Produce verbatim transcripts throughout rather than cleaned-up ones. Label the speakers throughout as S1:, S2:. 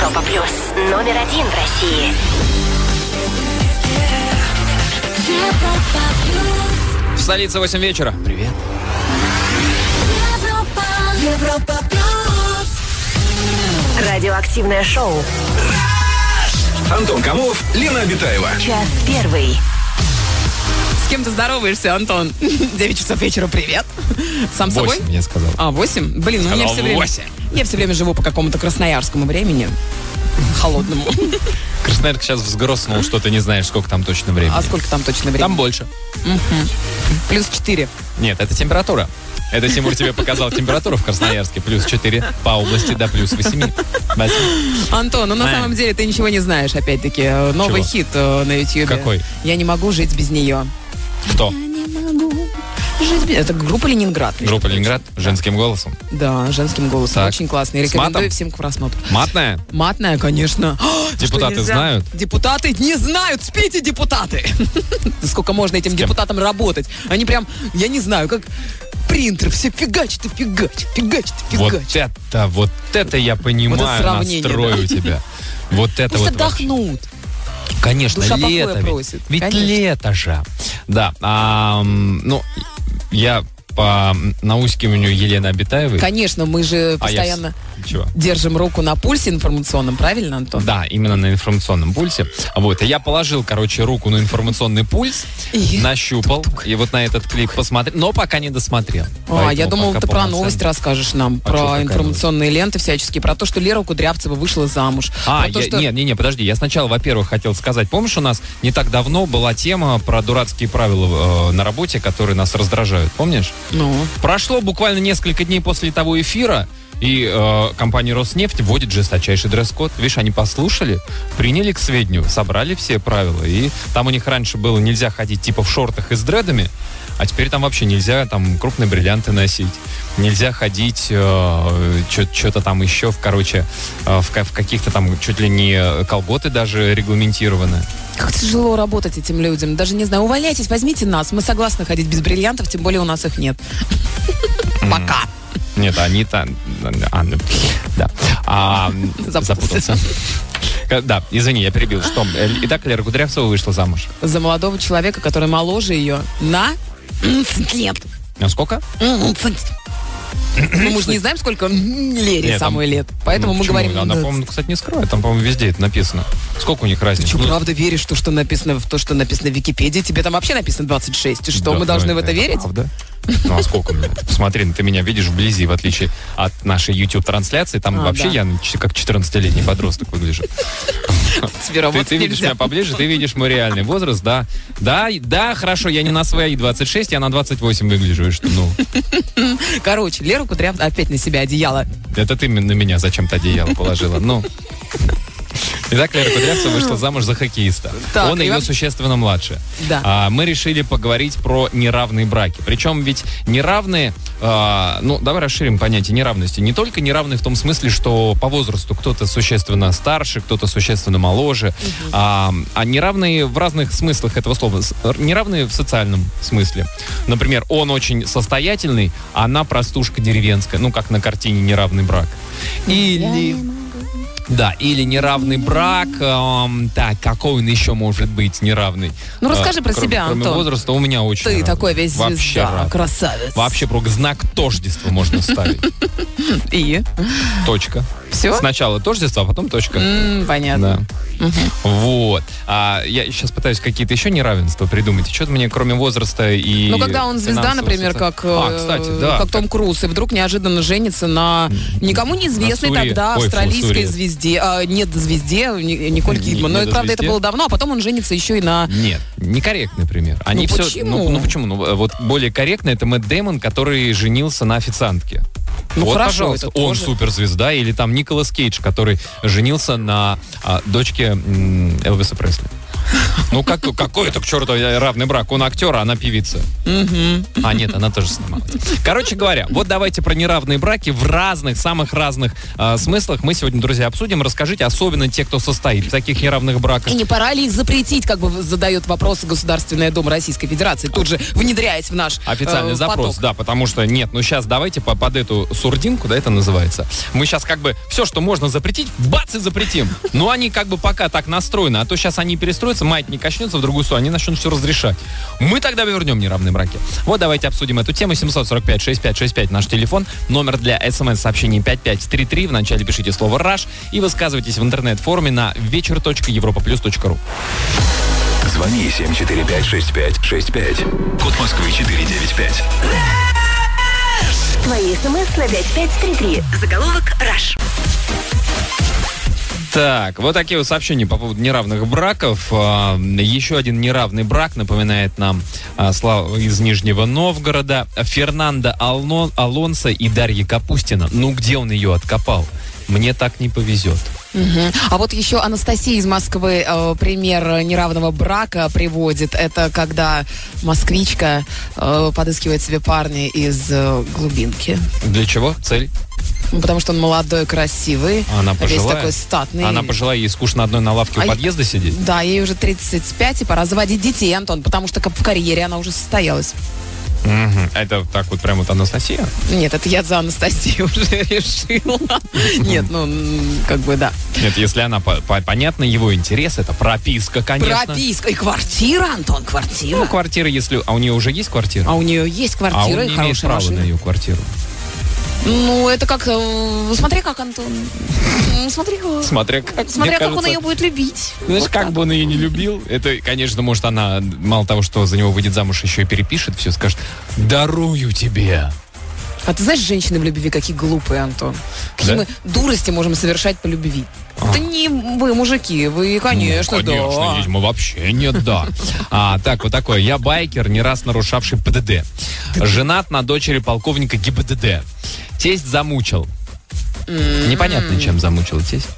S1: Европа Плюс. Номер один в России. Европа Плюс.
S2: В столице восемь вечера. Привет.
S1: Европа, Европа Плюс. Радиоактивное шоу.
S3: Антон Камолов, Лена Обитаева.
S1: Час первый.
S4: С кем ты здороваешься, Антон? девять часов вечера, привет. Сам собой?
S2: восемь, я сказал.
S4: А, восемь? Блин, ну у меня все время...
S2: восемь.
S4: Я все время живу по какому-то красноярскому времени. Холодному.
S2: Красноярск сейчас взгрустнул, что ты не знаешь, сколько там точно времени.
S4: А сколько там точно времени?
S2: Там больше.
S4: Угу. Плюс четыре.
S2: Нет, это температура. Это Тимур тебе показал температуру в Красноярске. Плюс четыре по области до плюс восемь.
S4: Антон, ну на
S2: А.
S4: самом деле ты ничего не знаешь, опять-таки. Новый
S2: Чего?
S4: хит э, на Ютьюбе.
S2: Какой?
S4: Я не могу жить без нее.
S2: Кто?
S4: Я не могу жить без... Это группа «Ленинград». между
S2: Группа
S4: прочим.
S2: «Ленинград» женским голосом.
S4: Да, женским голосом.
S2: Так.
S4: Очень классный.
S2: С матом?
S4: Рекомендую всем к просмотру.
S2: Матная?
S4: Матная, конечно.
S2: Депутаты
S4: Что, нельзя?
S2: знают?
S4: Депутаты не знают. Спите, депутаты. Сколько можно этим
S2: кем?
S4: депутатам работать? Они прям, я не знаю, как принтер. Все фигачат и фигачат, фигачат и
S2: Вот
S4: фигачат.
S2: это, вот это я понимаю,
S4: Вот это сравнение,
S2: настрой
S4: да.
S2: у тебя. Вот это
S4: Пусть
S2: вот
S4: отдохнут.
S2: вообще. Конечно,
S4: Душа покоя
S2: лето ведь.
S4: просит.
S2: Ведь
S4: Конечно.
S2: лето же. Да, а, м, ну, я по наускиванию Елены Обитаевой...
S4: Конечно, мы же
S2: А я
S4: постоянно
S2: с- Чего?
S4: держим руку на пульсе информационном, правильно, Антон?
S2: Да, именно на информационном пульсе. Вот, и я положил, короче, руку на информационный пульс,
S4: И?
S2: нащупал, и вот на этот клип посмотрел, но пока не досмотрел.
S4: А, я
S2: Поэтому
S4: думал,
S2: пока
S4: ты про
S2: полноценно.
S4: новость расскажешь нам,
S2: А что,
S4: про
S2: какая
S4: информационные ленты всяческие, про то, что Лера Кудрявцева вышла замуж.
S2: А,
S4: про то,
S2: я-
S4: что...
S2: не, не, не, подожди. Я сначала, во-первых, хотел сказать, помнишь, у нас не так давно была тема про дурацкие правила э, на работе, которые нас раздражают, помнишь?
S4: Ну,
S2: Прошло буквально несколько дней после того эфира, и э, компания «Роснефть» вводит жесточайший дресс-код. Видишь, они послушали, приняли к сведению, собрали все правила. И там у них раньше было нельзя ходить типа в шортах и с дредами, а теперь там вообще нельзя там крупные бриллианты носить. Нельзя ходить э, что-то там еще, в, короче, э, в, ка- в каких-то там чуть ли не колготы даже регламентированы.
S4: как тяжело работать этим людям. Даже не знаю, увольняйтесь, возьмите нас. Мы согласны ходить без бриллиантов, тем более у нас их нет. Пока.
S2: Нет, они там... А, ну, да. А,
S4: Запутался.
S2: запутался. Да, извини, я перебил. Что? Итак, Лера Кудрявцева вышла замуж.
S4: За молодого человека, который моложе ее на лет.
S2: А сколько?
S4: Ну, мы же не знаем, сколько Лере
S2: Нет,
S4: самой
S2: там-
S4: лет. Поэтому
S2: Ну,
S4: мы
S2: почему?
S4: говорим...
S2: Она,
S4: ну,
S2: по-моему, кстати, не скрывает. Там, по-моему, везде это написано. Сколько у них разница?
S4: Что,
S2: Ну,
S4: правда веришь, в то, что написано в то, что написано в Википедии? Тебе там вообще написано двадцать шесть. И что,
S2: да,
S4: мы должны в это
S2: это
S4: верить?
S2: правда. Ну, а сколько у меня? Посмотри, ну, ты меня видишь вблизи, в отличие от нашей YouTube-трансляции. Там
S4: А,
S2: вообще
S4: да.
S2: я ну, ч- как четырнадцатилетний подросток выгляжу.
S4: Тебе
S2: Ты,
S4: работать
S2: ты видишь
S4: нельзя.
S2: меня поближе, ты видишь мой реальный возраст, да. Да, и- да, хорошо, я не на свои двадцать шесть, я на двадцать восемь выгляжу. И что, ну,
S4: Короче, Леру Кудрявцеву опять на себя одеяло.
S2: это ты на меня зачем-то одеяло положила. Ну. Итак, Лера Кудрявцева вышла замуж за хоккеиста.
S4: Так,
S2: Он
S4: и
S2: ее
S4: вам-
S2: существенно младше.
S4: Да.
S2: А, мы решили поговорить про неравные браки. Причем ведь неравные, а, ну, давай расширим понятие неравности. Не только неравные в том смысле, что по возрасту кто-то существенно старше, кто-то существенно моложе, а, а неравные в разных смыслах этого слова. С- Неравные в социальном смысле. Например, он очень состоятельный, а она простушка деревенская. Ну, как на картине «Неравный брак». Или... Да, или неравный брак. эм, так, какой он еще может быть неравный?
S4: Ну, расскажи
S2: Э,
S4: про
S2: кроме-
S4: себя,
S2: кроме
S4: Антон.
S2: возраста у меня очень
S4: Ты
S2: равный.
S4: такой весь
S2: Вообще
S4: звезда,
S2: равный.
S4: красавец.
S2: Вообще про знак тождества можно ставить.
S4: И?
S2: Точка.
S4: Все?
S2: Сначала тождество, а потом точка.
S4: Понятно.
S2: Да. Вот. А я сейчас пытаюсь какие-то еще неравенства придумать. Что-то мне, кроме возраста и
S4: Ну, когда он звезда,
S2: финансового,
S4: например,
S2: соци-
S4: как,
S2: А,
S4: э,
S2: кстати, да.
S4: как Том Круз, и вдруг неожиданно женится на никому неизвестной
S2: Сури.
S4: тогда
S2: Ой, фу,
S4: австралийской
S2: Сури.
S4: звезде, а, нет, звезде, Ни- Николь
S2: Не-
S4: Кидман. Но,
S2: не
S4: это, правда, это
S2: звезде.
S4: было давно, а потом он женится еще и на...
S2: Нет, некорректный пример. Они
S4: Ну,
S2: все,
S4: почему?
S2: Ну, ну почему? Ну, вот более корректно это Мэтт Дэймон, который женился на официантке.
S4: Ну,
S2: вот,
S4: хорошо,
S2: пожалуйста,
S4: это
S2: он
S4: тоже.
S2: суперзвезда. Или там Николас Кейдж, который женился на а, дочке м, Элвиса Пресли. Ну, как, какой это к черту равный брак? Он актер, а она певица. А, нет, она тоже снималась. Короче говоря, вот давайте про неравные браки в разных, самых разных э, смыслах мы сегодня, друзья, обсудим. Расскажите, особенно те, кто состоит в таких неравных браках.
S4: И не пора ли их запретить, как бы задает вопрос Государственная Дума Российской Федерации, тут же внедряясь в наш
S2: Официальный
S4: э,
S2: запрос,
S4: поток.
S2: да, потому что нет, ну сейчас давайте по- под эту сурдинку, да, это называется. Мы сейчас как бы все, что можно запретить, бац, и запретим. Но они как бы пока так настроены, а то сейчас они перестроятся, маятник качнется в другую сторону, они начнут все разрешать. Мы тогда вернем неравные браки. Вот давайте обсудим эту тему. семь сорок пять шестьдесят пять шестьдесят пять наш телефон. Номер для смс-сообщений пять пять три три. В начале пишите слово «Раш» и высказывайтесь в интернет-форуме на вечер точка европа плюс точка ру.
S3: Звони семь четыре пять шесть пять шесть пять. Код Москвы четыре девять пять.
S1: Твои смс на пять пять три три. Заголовок «Раш».
S2: Так, вот такие вот сообщения по поводу неравных браков. А, еще один неравный брак напоминает нам а, Слава из Нижнего Новгорода. Фернандо Алон, Алонсо и Дарья Капустина. Ну, где он ее откопал? Мне так не повезет.
S4: Мгм. А вот еще Анастасия из Москвы э, пример неравного брака приводит. Это когда москвичка э, подыскивает себе парня из э, глубинки.
S2: Для чего? Цель?
S4: Ну, потому что он молодой, красивый,
S2: Она
S4: весь
S2: пожилая?
S4: такой статный.
S2: Она пожилая, ей скучно одной на лавке
S4: А
S2: у
S4: я-
S2: подъезда сидеть?
S4: Да, ей уже тридцать пять, и пора заводить детей, Антон, потому что как в карьере она уже состоялась.
S2: Мгм. Это так вот прям вот Анастасия?
S4: Нет, это я за Анастасию уже решила. Нет, ну, м, как бы да.
S2: Нет, если она, по- по- понятно, его интерес, это прописка, конечно.
S4: Прописка. И квартира, Антон,
S2: Ну,
S4: квартира.
S2: квартира, если... А у нее уже есть квартира?
S4: А у нее есть
S2: А он
S4: квартира
S2: не
S4: и
S2: имеет
S4: хорошая
S2: права на
S4: машина.
S2: ее квартиру.
S4: Ну, это как... э, Смотри, как, Антон. М, Смотри, как.
S2: Смотря как,
S4: Смотря
S2: мне
S4: как он
S2: кажется,
S4: ее будет любить.
S2: Знаешь,
S4: Вот
S2: как
S4: так.
S2: бы он ее не любил, это, конечно, может, она, мало того, что за него выйдет замуж, еще и перепишет все, скажет, дарую тебе.
S4: А ты знаешь, женщины в любви какие глупые, Антон? Какие
S2: Да?
S4: мы дурости можем совершать по любви.
S2: А.
S4: Это не вы, мужики, вы, конечно,
S2: Ну, конечно,
S4: да.
S2: есть, мы вообще нет, да. А, так, вот такое. Я байкер, не раз нарушавший ПДД. Женат на дочери полковника ГИБДД. Тесть замучил. Непонятно, чем замучил тесть.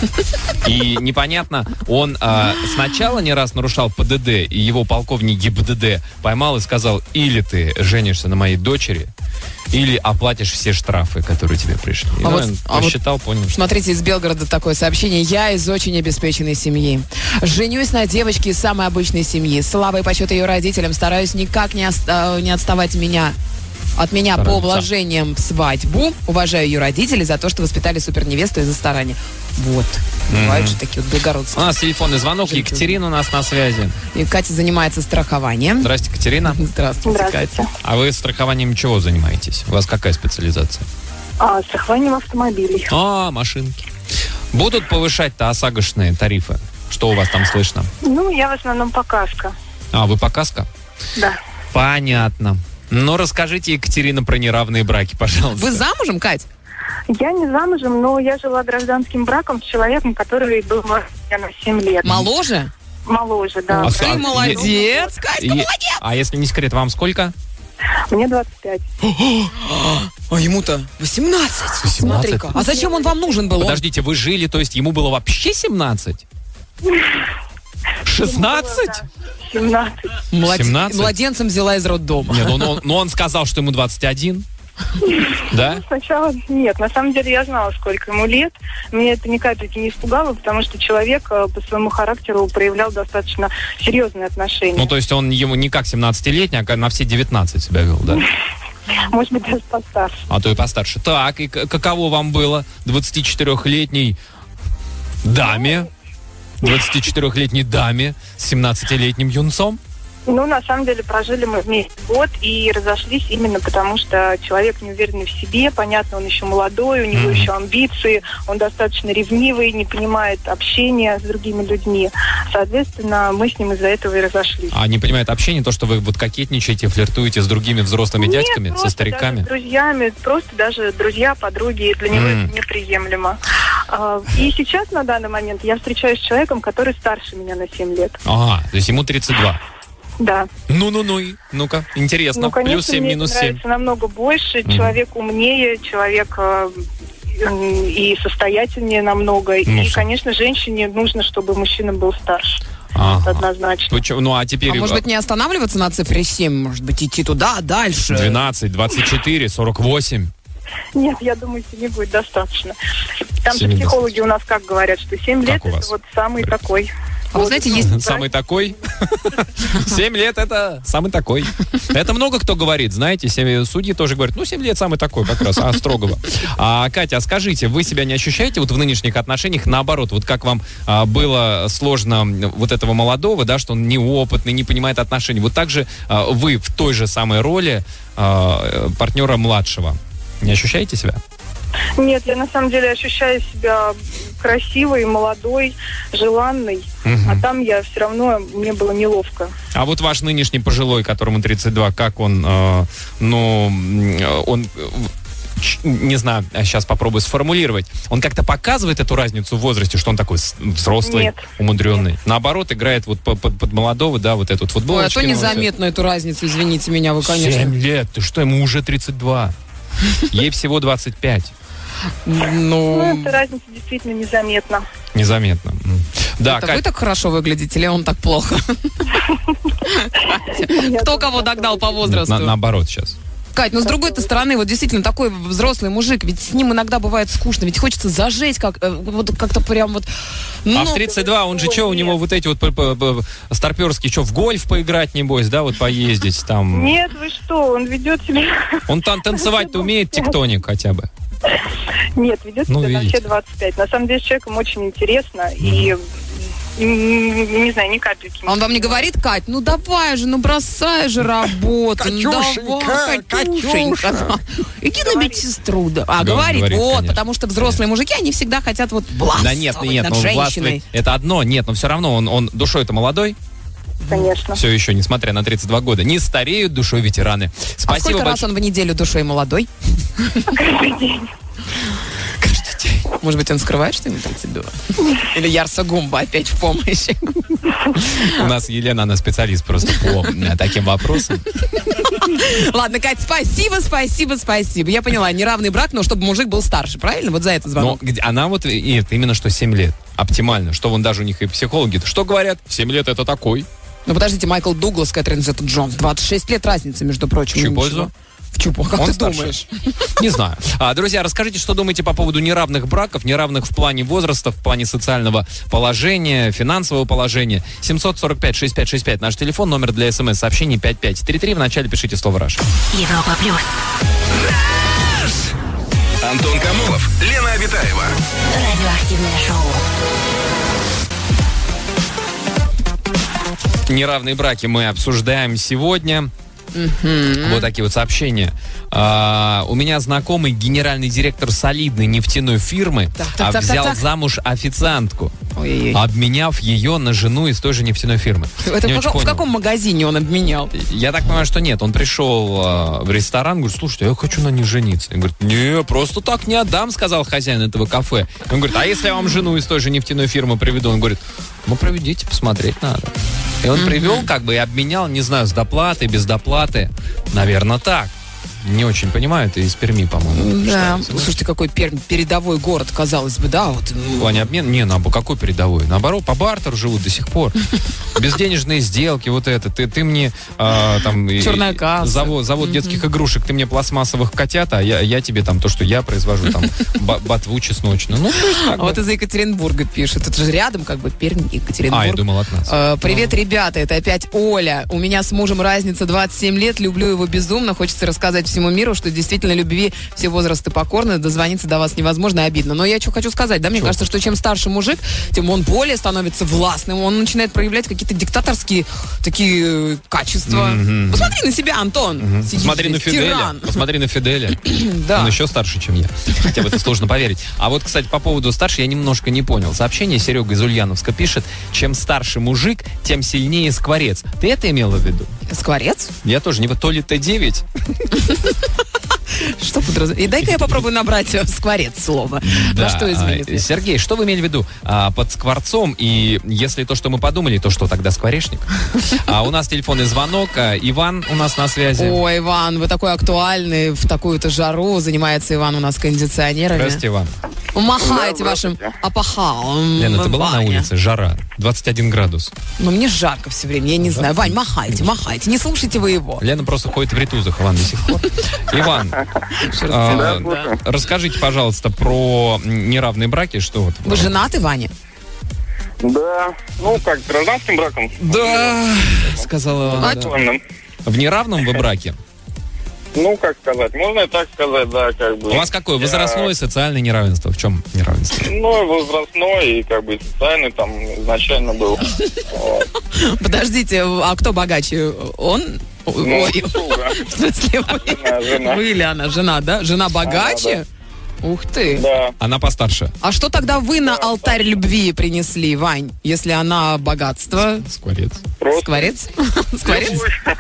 S2: И непонятно, он а, сначала не раз нарушал ПДД, и его полковник ГИБДД поймал и сказал, или ты женишься на моей дочери, или оплатишь все штрафы, которые тебе пришли. И
S4: А
S2: ну,
S4: вот-
S2: он
S4: а вот
S2: посчитал, понял, что...
S4: Смотрите, из Белгорода такое сообщение. Я из очень обеспеченной семьи. Женюсь на девочке из самой обычной семьи. Слава и почет ее родителям. Стараюсь никак не, оста- не отставать меня. От меня по
S2: Стараются.
S4: вложениям в свадьбу. Уважаю ее родителей за то, что воспитали суперневесту из-за старания. Вот. Бывают же такие вот
S2: У
S4: благородства.
S2: нас телефонный звонок.
S4: Жемчужина.
S2: Екатерина у нас на связи.
S4: И Катя занимается страхованием.
S2: Здрасте, Екатерина.
S4: Здравствуйте,
S5: Здравствуйте.
S4: Катя.
S2: А вы страхованием чего занимаетесь? У вас какая специализация?
S5: А, страхованием автомобилей.
S2: А, машинки. Будут повышать-то ОСАГОшные тарифы? Что у вас там слышно?
S5: Ну, я в основном по каско.
S2: А, вы по каско?
S5: Да.
S2: Понятно. Ну, расскажите, Екатерина, про неравные браки, пожалуйста.
S4: Вы замужем, Кать?
S5: Я не замужем, но я жила гражданским браком с человеком, который был младше меня на семь лет.
S4: Моложе?
S5: Моложе, да.
S2: А с-
S4: Ты
S2: а-
S4: молодец, Катька,
S2: И-
S4: молодец!
S2: А если не секрет, вам сколько?
S5: Мне двадцать пять.
S4: А ему-то восемнадцать.
S2: восемнадцать.
S4: Смотри-ка. А зачем он вам нужен был? Он-
S2: Подождите, вы жили, то есть ему было вообще семнадцать? шестнадцать?
S5: семнадцать.
S4: Млад-
S2: семнадцать?
S4: Младенцем взяла из роддома.
S2: Нет, он, он, но он сказал, что ему двадцать один. Да?
S5: Сначала нет. На самом деле я знала, сколько ему лет. Меня это ни капельки не испугало, потому что человек э, по своему характеру проявлял достаточно серьезные отношения.
S2: Ну, то есть он ему не как семнадцатилетний, а как на все девятнадцать себя вел, да?
S5: Может быть, даже постарше.
S2: А то и постарше. Так, и к- каково вам было двадцатичетырехлетней даме, двадцатичетырехлетней даме с семнадцатилетним юнцом?
S5: Ну, на самом деле, прожили мы вместе год и разошлись именно потому, что человек неуверенный в себе, понятно, он еще молодой, у него
S2: Мгм.
S5: еще амбиции, он достаточно ревнивый, не понимает общения с другими людьми. Соответственно, мы с ним из-за этого и разошлись.
S2: А не понимает общение, то, что вы вот кокетничаете, флиртуете с другими взрослыми
S5: Нет,
S2: дядьками,
S5: просто
S2: со стариками?
S5: даже с друзьями, просто даже друзья, подруги, для него
S2: М.
S5: это неприемлемо. А, И сейчас, на данный момент, я встречаюсь с человеком, который старше меня на семь лет.
S2: Ага, то есть ему тридцать два.
S5: Да.
S2: Ну-ну-ну, и, ну-ка, интересно.
S5: Ну, конечно,
S2: Плюс семь,
S5: мне
S2: минус
S5: это
S2: семь.
S5: нравится намного больше.
S2: Мгм.
S5: Человек умнее, человек э, м, и состоятельнее намного.
S2: Ну,
S5: и,
S2: с-
S5: конечно, женщине нужно, чтобы мужчина был старше.
S2: Ага.
S5: Однозначно.
S2: Почему? Ну, а теперь...
S4: А может быть, не останавливаться на цифре семь? Может быть, идти туда, дальше?
S2: двенадцать, двадцать четыре, сорок восемь.
S5: Нет, я думаю, семи будет достаточно. Там же
S2: Семи
S5: психологи у нас как говорят, что семь лет
S2: у вас?
S5: это вот самый такой.
S4: А вы знаете, есть...
S2: Самый такой? Семь лет это самый такой. Это много кто говорит, знаете, семь судьи тоже говорят, ну, семь лет самый такой как раз, а строгого. А, Катя, а скажите, вы себя не ощущаете вот в нынешних отношениях наоборот, вот как вам а, было сложно вот этого молодого, да, что он неопытный, не понимает отношений, вот так же а, вы в той же самой роли а, партнера младшего. Не ощущаете себя?
S5: Нет, я на самом деле ощущаю себя красивой, молодой, желанной.
S2: Мгм.
S5: А там я все равно, мне было неловко.
S2: А вот ваш нынешний пожилой, которому тридцать два, как он, э, ну, м, он, э, ч- не знаю, сейчас попробую сформулировать. Он как-то показывает эту разницу в возрасте, что он такой с- взрослый,
S5: Нет.
S2: умудренный. Наоборот, играет вот по- под, под молодого, да, вот эту вот
S4: Ой, а
S2: футболочку.
S4: то незаметно эту разницу, извините меня, вы, конечно.
S2: Семь лет, ты что, ему уже тридцать два. Ей всего двадцать пять.
S5: Ну,
S4: Ну,
S5: эта разница действительно незаметна.
S2: Незаметно. М. Да,
S4: это
S2: Кать,
S4: вы так хорошо выглядите, или он так плохо? Кто кого догнал по
S2: на-
S4: возрасту?
S2: наоборот сейчас.
S4: Кать, ну с другой стороны, вот действительно такой взрослый мужик, ведь с ним иногда бывает скучно, ведь хочется зажечь, как, э, вот как-то прям вот...
S2: А
S4: ну,
S2: в тридцать два он же что, у него вот эти вот п- п- п- старперские, что, в гольф поиграть, небось, да, вот поездить там?
S5: Нет, вы что, он ведет себя...
S2: Он там танцевать-то умеет, тектоник хотя бы?
S5: Нет, ведет
S2: Ну,
S5: себя на
S2: видите.
S5: все двадцать пять. На самом деле с человеком очень интересно и, м, не знаю, ни капельки.
S4: А он вам не говорит, Кать, ну давай же, ну бросай же работу, ну давай, Катюшенька, иди на медсестру. да». А,
S2: Г-
S4: говорит,
S2: говорит,
S4: вот,
S2: конечно,
S4: потому что взрослые мужики, они всегда хотят вот властвовать
S2: Да нет, нет,
S4: над
S2: ну
S4: женщиной.
S2: властвовать это одно, нет, но все равно он, он душой-то молодой,
S5: Конечно.
S2: все еще, несмотря на тридцать два года, не стареют душой ветераны.
S4: А
S2: Спасибо
S4: сколько раз
S2: большое.
S4: он в неделю душой молодой?
S5: Каждый день.
S4: Каждый день. Может быть, он скрывает, что ему тридцать два? Или Ярса Гумба опять в помощь?
S2: У нас Елена, она специалист просто по э, таким вопросам.
S4: Ладно, Кать, спасибо, спасибо, спасибо. Я поняла, неравный брак, но чтобы мужик был старше, правильно? Вот за это
S2: Но
S4: звонок.
S2: где- она вот, и это именно что семь лет, оптимально, что вон даже у них и психологи, что говорят, семь лет это такой.
S4: Ну, подождите, Майкл Дуглас, Кэтрин Зетта-Джонс. двадцать шесть лет разницы, между прочим.
S2: В чью
S4: ничего.
S2: пользу?
S4: В чью пользу? Как
S2: Он
S4: ты
S2: старше.
S4: думаешь?
S2: Не знаю. А, друзья, расскажите, что думаете по поводу неравных браков, неравных в плане возраста, в плане социального положения, финансового положения. семь сорок пять шестьдесят пять шестьдесят пять наш телефон, номер для смс-сообщений пять пять три три. В начале пишите слово «Раш».
S1: Европа плюс.
S3: Антон Камолов, Лена Обитаева.
S1: Радиоактивное шоу.
S2: Неравные браки мы обсуждаем сегодня. Вот такие вот сообщения. А, у меня знакомый генеральный директор солидной нефтяной фирмы
S4: Так, так,
S2: а,
S4: так,
S2: взял
S4: так, так.
S2: замуж официантку,
S4: Ой-ой-ой.
S2: обменяв ее на жену из той же нефтяной фирмы.
S4: Это
S2: Не
S4: в,
S2: очень
S4: каком, в
S2: понял.
S4: каком магазине он обменял?
S2: Я так понимаю, что нет. Он пришел э, в ресторан, говорит, слушайте, я хочу на ней жениться. Он говорит, не, просто так не отдам, сказал хозяин этого кафе. Он говорит, а если я вам жену из той же нефтяной фирмы приведу? Он говорит, ну, проведите, посмотреть надо. И он привел, как бы, и обменял, не знаю, с доплатой, без доплаты. Наверное, так. Не очень понимаю, это из Перми, по-моему.
S4: Да.
S2: считается,
S4: Слушайте, какой Пермь, передовой город, казалось бы, да? Вот.
S2: В плане обмена? Не, ну, а какой передовой? Наоборот, по бартеру живут до сих пор. Безденежные сделки, вот это. Ты, ты мне а, там... и-
S4: Черная касса.
S2: Завод, завод детских игрушек, ты мне пластмассовых котят, а я, я тебе там то, что я произвожу, там, ба- ботву чесночную. Ну, то есть, как
S4: А
S2: бы.
S4: вот из Екатеринбурга пишет. Это же рядом, как бы, Пермь, Екатеринбург.
S2: А, я думал от нас.
S4: Э, Привет, ребята, это опять Оля. У меня с мужем разница двадцать семь лет, люблю его безумно. Хочется рассказать всему миру, что действительно любви все возрасты покорны, дозвониться до вас невозможно и обидно. Но я что хочу сказать, да, мне
S2: Чё
S4: кажется, что чем старше мужик, тем он более становится властным, он начинает проявлять какие-то диктаторские такие э, качества.
S2: Мгм.
S4: Посмотри на себя, Антон.
S2: Мгм.
S4: Сидишь
S2: Посмотри на
S4: здесь,
S2: Фиделя.
S4: тиран.
S2: Посмотри на Фиделя.
S4: Да.
S2: Он еще старше, чем я. Хотя в это сложно поверить. А вот, кстати, по поводу старше я немножко не понял. Сообщение Серега из Ульяновска пишет, чем старше мужик, тем сильнее скворец. Ты это имела в виду?
S4: Скворец?
S2: Я тоже не... То ли Т девять?
S4: Что подразумевает? И дай-ка я попробую набрать э, скворец слово.
S2: Да.
S4: На что
S2: А,
S4: изменится?
S2: Сергей, что вы имели в виду а, под скворцом? И если то, что мы подумали, то что тогда скворечник? А у нас телефонный звонок. А, Иван у нас на связи.
S4: Ой, Иван, вы такой актуальный, в такую-то жару. Занимается Иван у нас кондиционерами.
S2: Здравствуйте, Иван.
S4: Махайте
S6: Да,
S4: вашим
S6: здравствуйте.
S4: опахалом.
S2: Лена, ты была на
S4: Ваня.
S2: улице? Жара. двадцать один градус.
S4: Ну, мне жарко все время, я не знаю. Вань, махайте, махайте. Не слушайте вы его.
S2: Лена просто ходит в ритузах, Иван, до сих пор. Иван, а,
S6: Да.
S2: расскажите, пожалуйста, про неравные браки. Что вот?
S4: Вы женаты, Ваня?
S6: Да, ну как, гражданским браком.
S2: Да, сказала она.
S4: А
S2: да.
S6: Законным.
S2: В неравном вы браке?
S6: Ну, как сказать, можно и так сказать, да, как бы.
S2: У вас какое?
S6: Я-
S2: Возрастное и социальное неравенство? В чем неравенство?
S6: Ну, возрастной и как бы социальный там изначально был. Вот.
S4: Подождите, а кто богаче? Он?
S6: Ну,
S4: Ой,
S6: супруга.
S4: в смысле, вы?
S6: Жена, жена.
S4: Вы или она? Жена, да? Жена богаче? Ух ты.
S6: Да.
S2: Она постарше.
S4: А что тогда вы на алтарь любви принесли, Вань, если она богатство?
S2: Скворец.
S6: Просто
S4: Скворец? Скворец?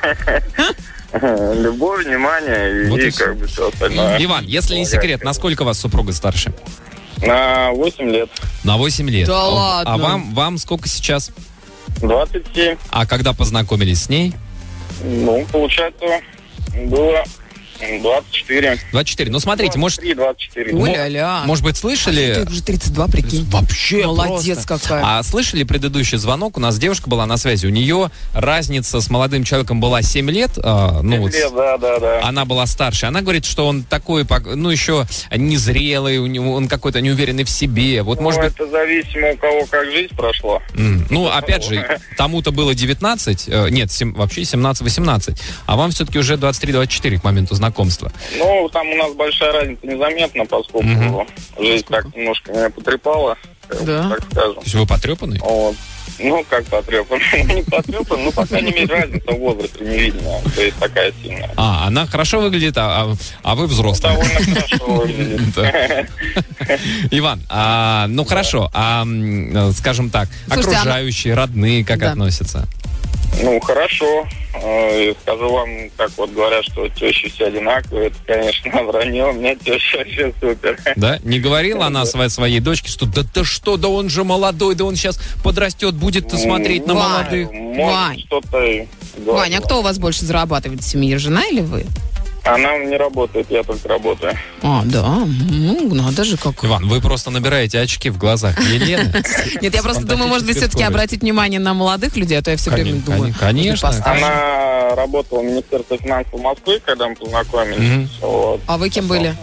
S6: любовь, внимание и,
S2: Вот и
S6: и
S2: всё.
S6: как бы все остальное.
S2: Иван, если не секрет, насколько вас супруга старше?
S6: На восемь лет.
S2: На восемь лет.
S4: Да
S2: А-
S4: ладно?
S2: А вам, вам сколько сейчас?
S6: двадцать семь.
S2: А когда познакомились с ней?
S6: Ну, получается, было двадцать четыре.
S2: двадцать четыре. Ну, смотрите, может,
S6: двадцать три двадцать четыре.
S2: Мо-
S4: Оля-ля.
S2: может быть,
S4: Ты
S2: слышали...
S4: уже тридцать два, прикинь.
S2: Вообще
S4: Молодец
S2: просто.
S4: какая.
S2: А слышали предыдущий звонок? У нас девушка была на связи. У нее разница с молодым человеком была семь лет. а, ну, вот,
S6: лет, да, да, да.
S2: она была старше. Она говорит, что он такой, пок- ну, еще незрелый, у него он какой-то неуверенный в себе. Вот,
S6: Ну,
S2: может быть...
S6: это зависимо у кого как жизнь прошла.
S2: м, Ну, опять же, тому-то было девятнадцать, э, нет, сем- вообще семнадцать-восемнадцать, а вам все-таки уже двадцать три двадцать четыре к моменту знакомства.
S6: Ну, там у нас большая разница незаметна, поскольку
S2: Мгм.
S6: жизнь так немножко меня потрепала, как-
S4: Да.
S6: так скажем.
S2: То есть вы потрепанный?
S6: Вот. Ну, как потрепан. Не потрепан, ну, по крайней мере, разница в возрасте не видна. То есть такая сильная.
S2: А, она хорошо выглядит, а, а- а вы взрослый.
S6: Довольно хорошо выглядит.
S2: Да. Иван, а, ну хорошо, а м, э, скажем так,
S4: Слушайте,
S2: окружающие, родные как
S4: Да.
S2: относятся?
S6: Ну, хорошо. Э, Скажу вам, как вот говорят, что тещи все одинаковые. Это, конечно, вранье. У меня теща вообще супер.
S2: Да? Не говорила она своей, своей дочке, что да ты что, да он же молодой, да он сейчас подрастет, будет смотреть на
S6: Ну,
S2: молодых.
S6: Может,
S4: Вань.
S6: что-то и говорила.
S4: Ваня, а кто у вас больше зарабатывает в семье, жена или вы?
S6: Она не работает, я только работаю.
S4: А, да, ну, надо же как.
S2: Иван, вы просто набираете очки в глазах Елены.
S4: Нет, я просто думаю, может быть, все-таки
S2: скорость.
S4: обратить внимание на молодых людей, а то я все время
S2: Конечно,
S4: думаю.
S2: конечно.
S4: люди постарше.
S6: Она работала в Министерстве финансов Москвы, когда мы познакомились.
S2: Мгм.
S6: Вот.
S4: А вы кем были?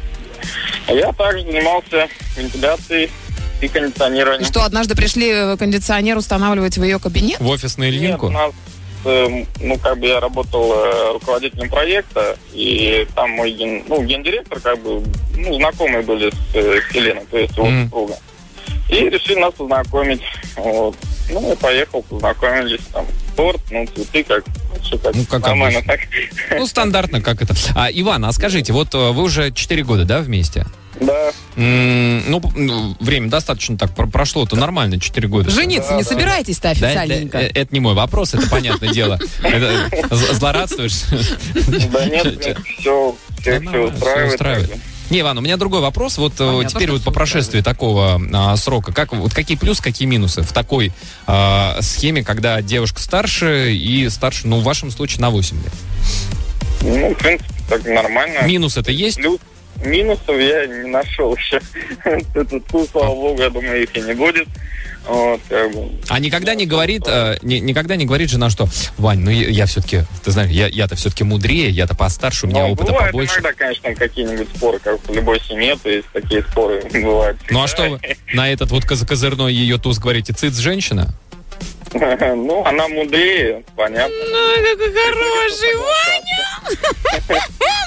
S6: Я также занимался вентиляцией и
S4: И
S6: кондиционированием.
S4: что, однажды пришли э, кондиционер устанавливать в ее кабинет?
S2: В офис на Ильинку?
S6: Нет, у нас, э, ну, как бы я работал э, руководителем проекта, и там мой ген, ну, гендиректор, как бы, ну, знакомые были с, э, с Еленой, то есть его
S2: Мгм.
S6: супруга. И решили нас познакомить. Вот. Ну, я поехал, познакомились, там, торт, ну, цветы, как, все как,
S2: Ну, как
S6: нормально
S2: обычно.
S6: так.
S2: Ну, стандартно, как это. А, Иван, а скажите, вот э, вы уже четыре года, да, вместе?
S6: Да.
S2: М, Ну, п- ну, время достаточно так про- прошло-то нормально, четыре года.
S4: Жениться не собираетесь-то
S2: Да,
S4: официальненько?
S2: да, э, это не мой вопрос, это понятное дело. Это, з- Злорадствуешь?
S6: Да нет, все, всех
S2: Да,
S6: все
S2: нормально, всё
S6: устраивает.
S2: устраивает.
S6: как бы.
S2: Не, Иван, у меня другой вопрос. Вот э,
S4: Понятно,
S2: теперь
S4: что
S2: вот по
S4: всё
S2: прошествии такого а, срока, как, вот какие плюсы, какие минусы в такой а, схеме, когда девушка старше и старше, ну, в вашем случае, на восемь лет?
S6: Ну, в принципе, так нормально.
S2: Минус это есть?
S6: Плюс, минусов я не нашел еще. Тут, тут, слава богу, я думаю, их и не будет. Вот, как бы.
S2: А никогда не говорит, э, ни- никогда не говорит жена, что Вань, ну я, я все-таки, ты знаешь, я, я-то все-таки мудрее, я-то постарше, у меня
S6: Ну,
S2: опыта
S6: бывает
S2: побольше.
S6: иногда, конечно, какие-нибудь споры, как в любой семье, то есть такие споры бывают.
S2: Ну а что вы на этот вот коз- козырной ее туз говорите, циц женщина?
S6: Ну, она мудрее, понятно.
S4: Какой хороший, Ваня!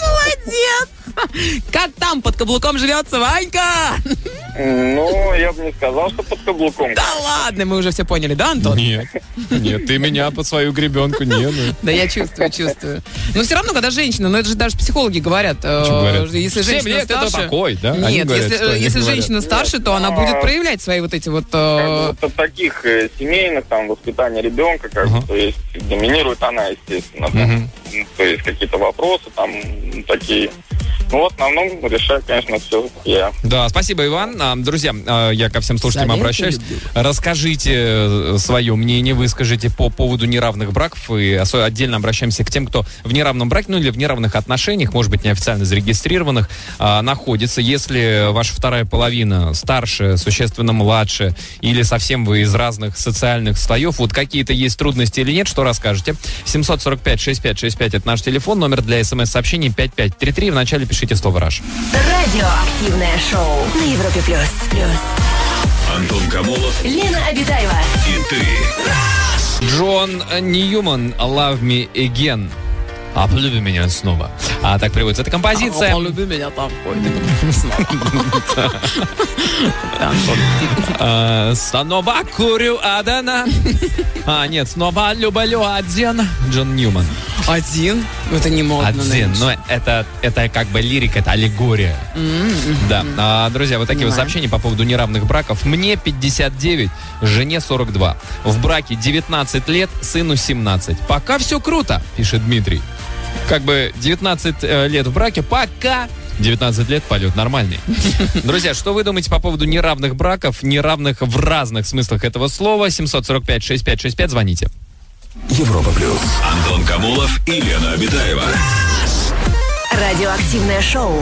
S4: Молодец! Как там под каблуком живется, Ванька?
S6: Ну, я бы не сказал, что под каблуком.
S4: Да ладно, мы уже все поняли, да, Антон?
S2: Нет, нет, ты меня под свою гребенку не, ну.
S4: Да, я чувствую, чувствую. Но все равно, когда женщина, ну это же даже психологи говорят, э,
S2: Что говорят?
S4: если
S2: Семь
S4: женщина
S2: лет это
S4: старше...
S2: такой, да? Они
S4: Нет,
S2: говорят,
S4: если,
S2: что они
S4: если
S2: говорят.
S4: женщина старше, то она
S6: Ну,
S4: будет
S6: а-
S4: проявлять свои вот эти вот...
S6: Как бы
S4: э,
S6: вот от таких э, семейных, там, воспитания ребенка, как
S2: Ага.
S6: бы, то есть доминирует она, естественно. там.
S2: Мгм.
S6: Ну, то есть какие-то вопросы там ну, такие. Ну, в основном решаю, конечно, все я.
S2: Да, спасибо, Иван. А, друзья, а, я ко всем слушателям
S4: Советую,
S2: обращаюсь.
S4: люблю.
S2: Расскажите свое мнение, выскажите по поводу неравных браков. И осо- отдельно обращаемся к тем, кто в неравном браке, ну или в неравных отношениях, может быть, неофициально зарегистрированных, а, находится. Если ваша вторая половина старше, существенно младше, или совсем вы из разных социальных слоев, вот какие-то есть трудности или нет, что расскажете? семьсот сорок пять шестьдесят пять шестьдесят пять это наш телефон, номер для смс-сообщений пять пять три три. Вначале пишите слово «Раш».
S1: Радиоактивное шоу на Европе плюс. Плюс.
S3: Антон Камолов
S1: Лена Обитаева.
S3: и ты.
S2: Джон Ньюман, «Love Me Again». А полюби меня снова. А так приводится эта композиция.
S4: Полюби меня такой.
S2: А, Снова курю одна. А, нет, снова люблю один. Джон Ньюман.
S4: Один? Это не модно.
S2: Один.
S4: нынче.
S2: Но это, это как бы лирика, это аллегория. Да. А, друзья, вот такие вот
S4: Понимаю.
S2: сообщения по поводу неравных браков. Мне пятьдесят девять, жене сорок два. В браке девятнадцать лет, сыну семнадцать. Пока все круто, пишет Дмитрий. Как бы девятнадцать э, лет в браке, пока девятнадцать лет полет нормальный. Друзья, что вы думаете по поводу неравных браков, неравных в разных смыслах этого слова? семьсот сорок пять шестьдесят пять шестьдесят пять, звоните.
S3: Европа плюс. Антон Камолов и Лена Обитаева.
S1: Радиоактивное шоу.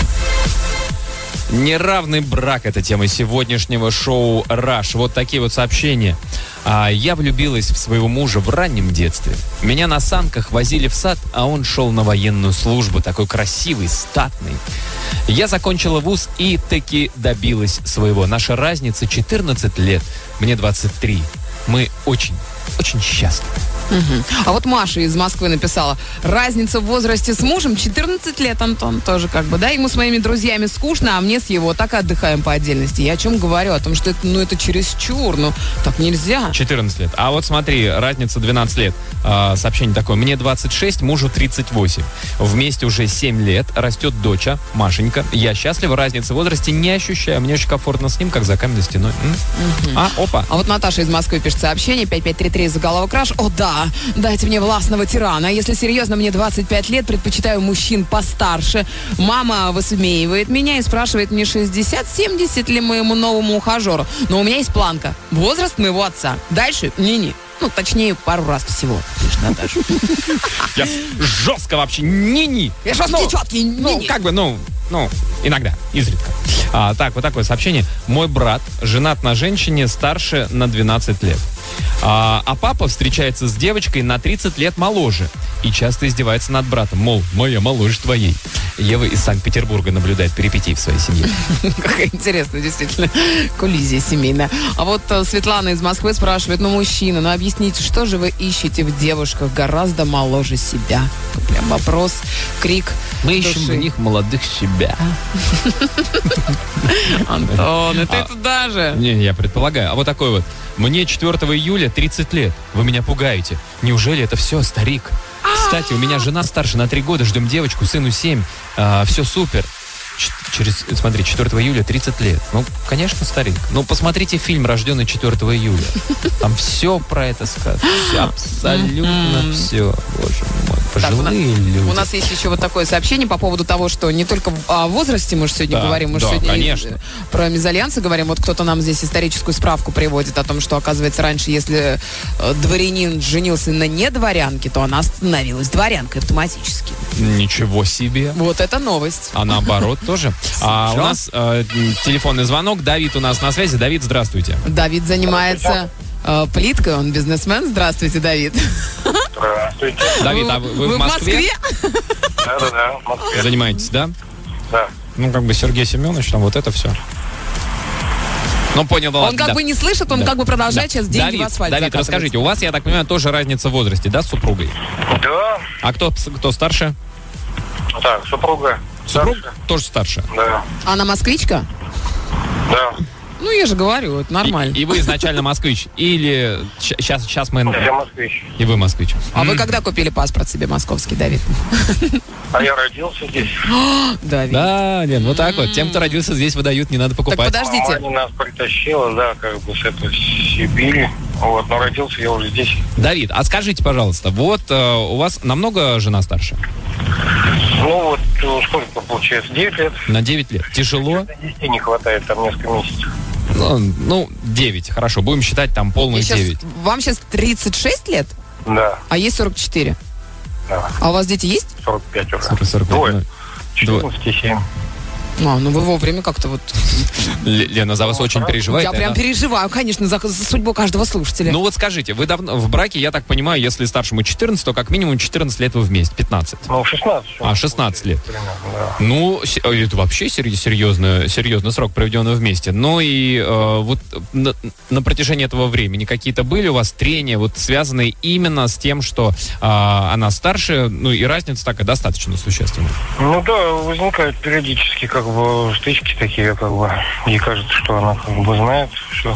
S2: Неравный брак — это тема сегодняшнего шоу «Раш». Вот такие вот сообщения. А, я влюбилась в своего мужа в раннем детстве. Меня на санках возили в сад, а он шел на военную службу. Такой красивый, статный. Я закончила вуз и таки добилась своего. Наша разница четырнадцать лет. Мне двадцать три. Мы очень, очень счастливы.
S4: Мгм. А вот Маша из Москвы написала: разница в возрасте с мужем четырнадцать лет, Антон, тоже как бы, да, ему с моими друзьями скучно, а мне с его, так и отдыхаем по отдельности. Я о чем говорю? О том, что это, ну, это чересчур, ну, так нельзя.
S2: четырнадцать лет. А вот смотри, разница двенадцать лет. А, сообщение такое. Мне двадцать шесть, мужу тридцать восемь. Вместе уже семь лет. Растет доча, Машенька. Я счастлива, разницы в возрасте не ощущаю. Мне очень комфортно с ним, как за каменной стеной. М? А, опа.
S4: А вот Наташа из Москвы пишет сообщение, пять пять три три, заголовок «Раш». О, да, дайте мне властного тирана. Если серьезно, мне двадцать пять лет, предпочитаю мужчин постарше. Мама высмеивает меня и спрашивает, мне шестьдесят-семьдесят ли моему новому ухажеру. Но у меня есть планка. Возраст моего отца. Дальше ни-ни. Ну, точнее, пару раз всего, пишет Наташа.
S2: Я жестко вообще ни-ни.
S4: Я жесткий,
S2: Ну,
S4: четкий,
S2: Ну,
S4: ни-ни.
S2: как бы, ну, ну, иногда, изредка. А, так, вот такое сообщение. Мой брат женат на женщине старше на двенадцать лет. А, а папа встречается с девочкой на тридцать лет моложе и часто издевается над братом, мол, моя моложе твоей. Ева из Санкт-Петербурга наблюдает перипетии в своей семье.
S4: Какая интересная, действительно, коллизия семейная. А вот э, Светлана из Москвы спрашивает, ну, мужчина, ну, объясните, что же вы ищете в девушках гораздо моложе себя? Прям вопрос, крик
S2: Мы ищем
S4: души.
S2: в них молодых себя.
S4: Антон, и ты
S2: А-
S4: туда же.
S2: Не, я предполагаю. А вот такой вот. Мне четвёртого июля тридцать лет. Вы меня пугаете. Неужели это все, старик? Кстати, у меня жена старше на три года. Ждем девочку, сыну семь. А, все супер. Ч- Через, смотри, четвёртого июля тридцать лет. Ну, конечно, старик. Ну, посмотрите фильм «Рожденный четвёртого июля». Там все про это сказано. Всё, абсолютно все. Боже мой.
S4: Так, у нас-
S2: Пожилые люди.
S4: У нас есть еще вот такое сообщение по поводу того, что не только в- о возрасте мы же сегодня
S2: Да,
S4: говорим, мы же
S2: да,
S4: сегодня и,
S2: конечно.
S4: э, про мезальянсы говорим. Вот кто-то нам здесь историческую справку приводит о том, что, оказывается, раньше, если э, дворянин женился на недворянке, то она становилась дворянкой автоматически.
S2: Ничего себе.
S4: Вот это новость.
S2: А наоборот тоже. А у
S4: Чё?
S2: нас э, телефонный звонок. Давид у нас на связи. Давид, здравствуйте.
S4: Давид занимается э, плиткой, он бизнесмен. Здравствуйте, Давид.
S6: Здравствуйте.
S2: Давид, а вы, вы в Москве
S6: Да-да-да, в Москве.
S2: занимаетесь, да?
S6: Да.
S2: Ну, как бы Сергей Семенович, там вот это все. Ну, понял, да
S4: Он
S2: ладно,
S4: как
S2: да.
S4: бы не слышит, он
S2: Да.
S4: как бы продолжает
S2: Да.
S4: сейчас деньги
S2: Давид,
S4: в асфальт
S2: Давид,
S4: закатывать.
S2: расскажите, у вас, я так понимаю, тоже разница в возрасте, да, с супругой?
S6: Да.
S2: А кто, кто старше?
S6: Так, супруга.
S2: Супруг
S6: Старше.
S2: тоже старше.
S6: Да.
S4: Она москвичка?
S6: Да.
S4: Ну, я же говорю, это нормально.
S2: И, и вы изначально москвич? Или сейчас, сейчас мы...
S6: Я москвич.
S2: И вы москвич?
S4: А вы
S2: М.
S4: когда купили паспорт себе московский, Давид?
S6: А я родился здесь.
S4: Давид.
S2: Да, Лен, вот так вот. Тем, кто родился здесь, выдают, не надо покупать.
S4: Так подождите.
S6: Мама нас притащила, да, как бы с этой Сибири. Вот, но родился я уже здесь.
S2: Давид, а скажите, пожалуйста, вот э, у вас намного жена старше?
S6: Ну вот,
S7: сколько получается? девять лет.
S2: На девять лет. Тяжело?
S7: десять не хватает, там несколько месяцев.
S2: Ну, ну, девять, хорошо. Будем считать там полных
S4: Сейчас-
S2: девять.
S4: Вам сейчас тридцать шесть лет,
S7: Да,
S4: а ей сорок четыре.
S7: да,
S4: А у вас дети есть?
S7: сорок пять уже.
S2: сорок, сорок пять,
S7: Двое.
S2: ну.
S7: четырнадцать и семь.
S4: А, ну вы вовремя как-то вот...
S2: Л- Лена за вас очень переживает.
S4: Я прям
S2: Она-
S4: переживаю, конечно, за, за судьбу каждого слушателя.
S2: Ну вот скажите, вы давно в браке, я так понимаю, если старшему четырнадцать, то как минимум четырнадцать лет вы вместе, пятнадцать.
S7: Ну, шестнадцать.
S2: А, шестнадцать лет.
S7: Примерно, да.
S2: Ну, се- ой, это вообще сер- серьезный, серьезный срок, проведенный вместе. Ну и э, вот на, на протяжении этого времени какие-то были у вас трения, вот связанные именно с тем, что э, она старше, ну и разница такая достаточно существенная.
S7: Ну да, возникают периодически как бы стычки такие, как бы. Ей кажется, что она как бы знает все.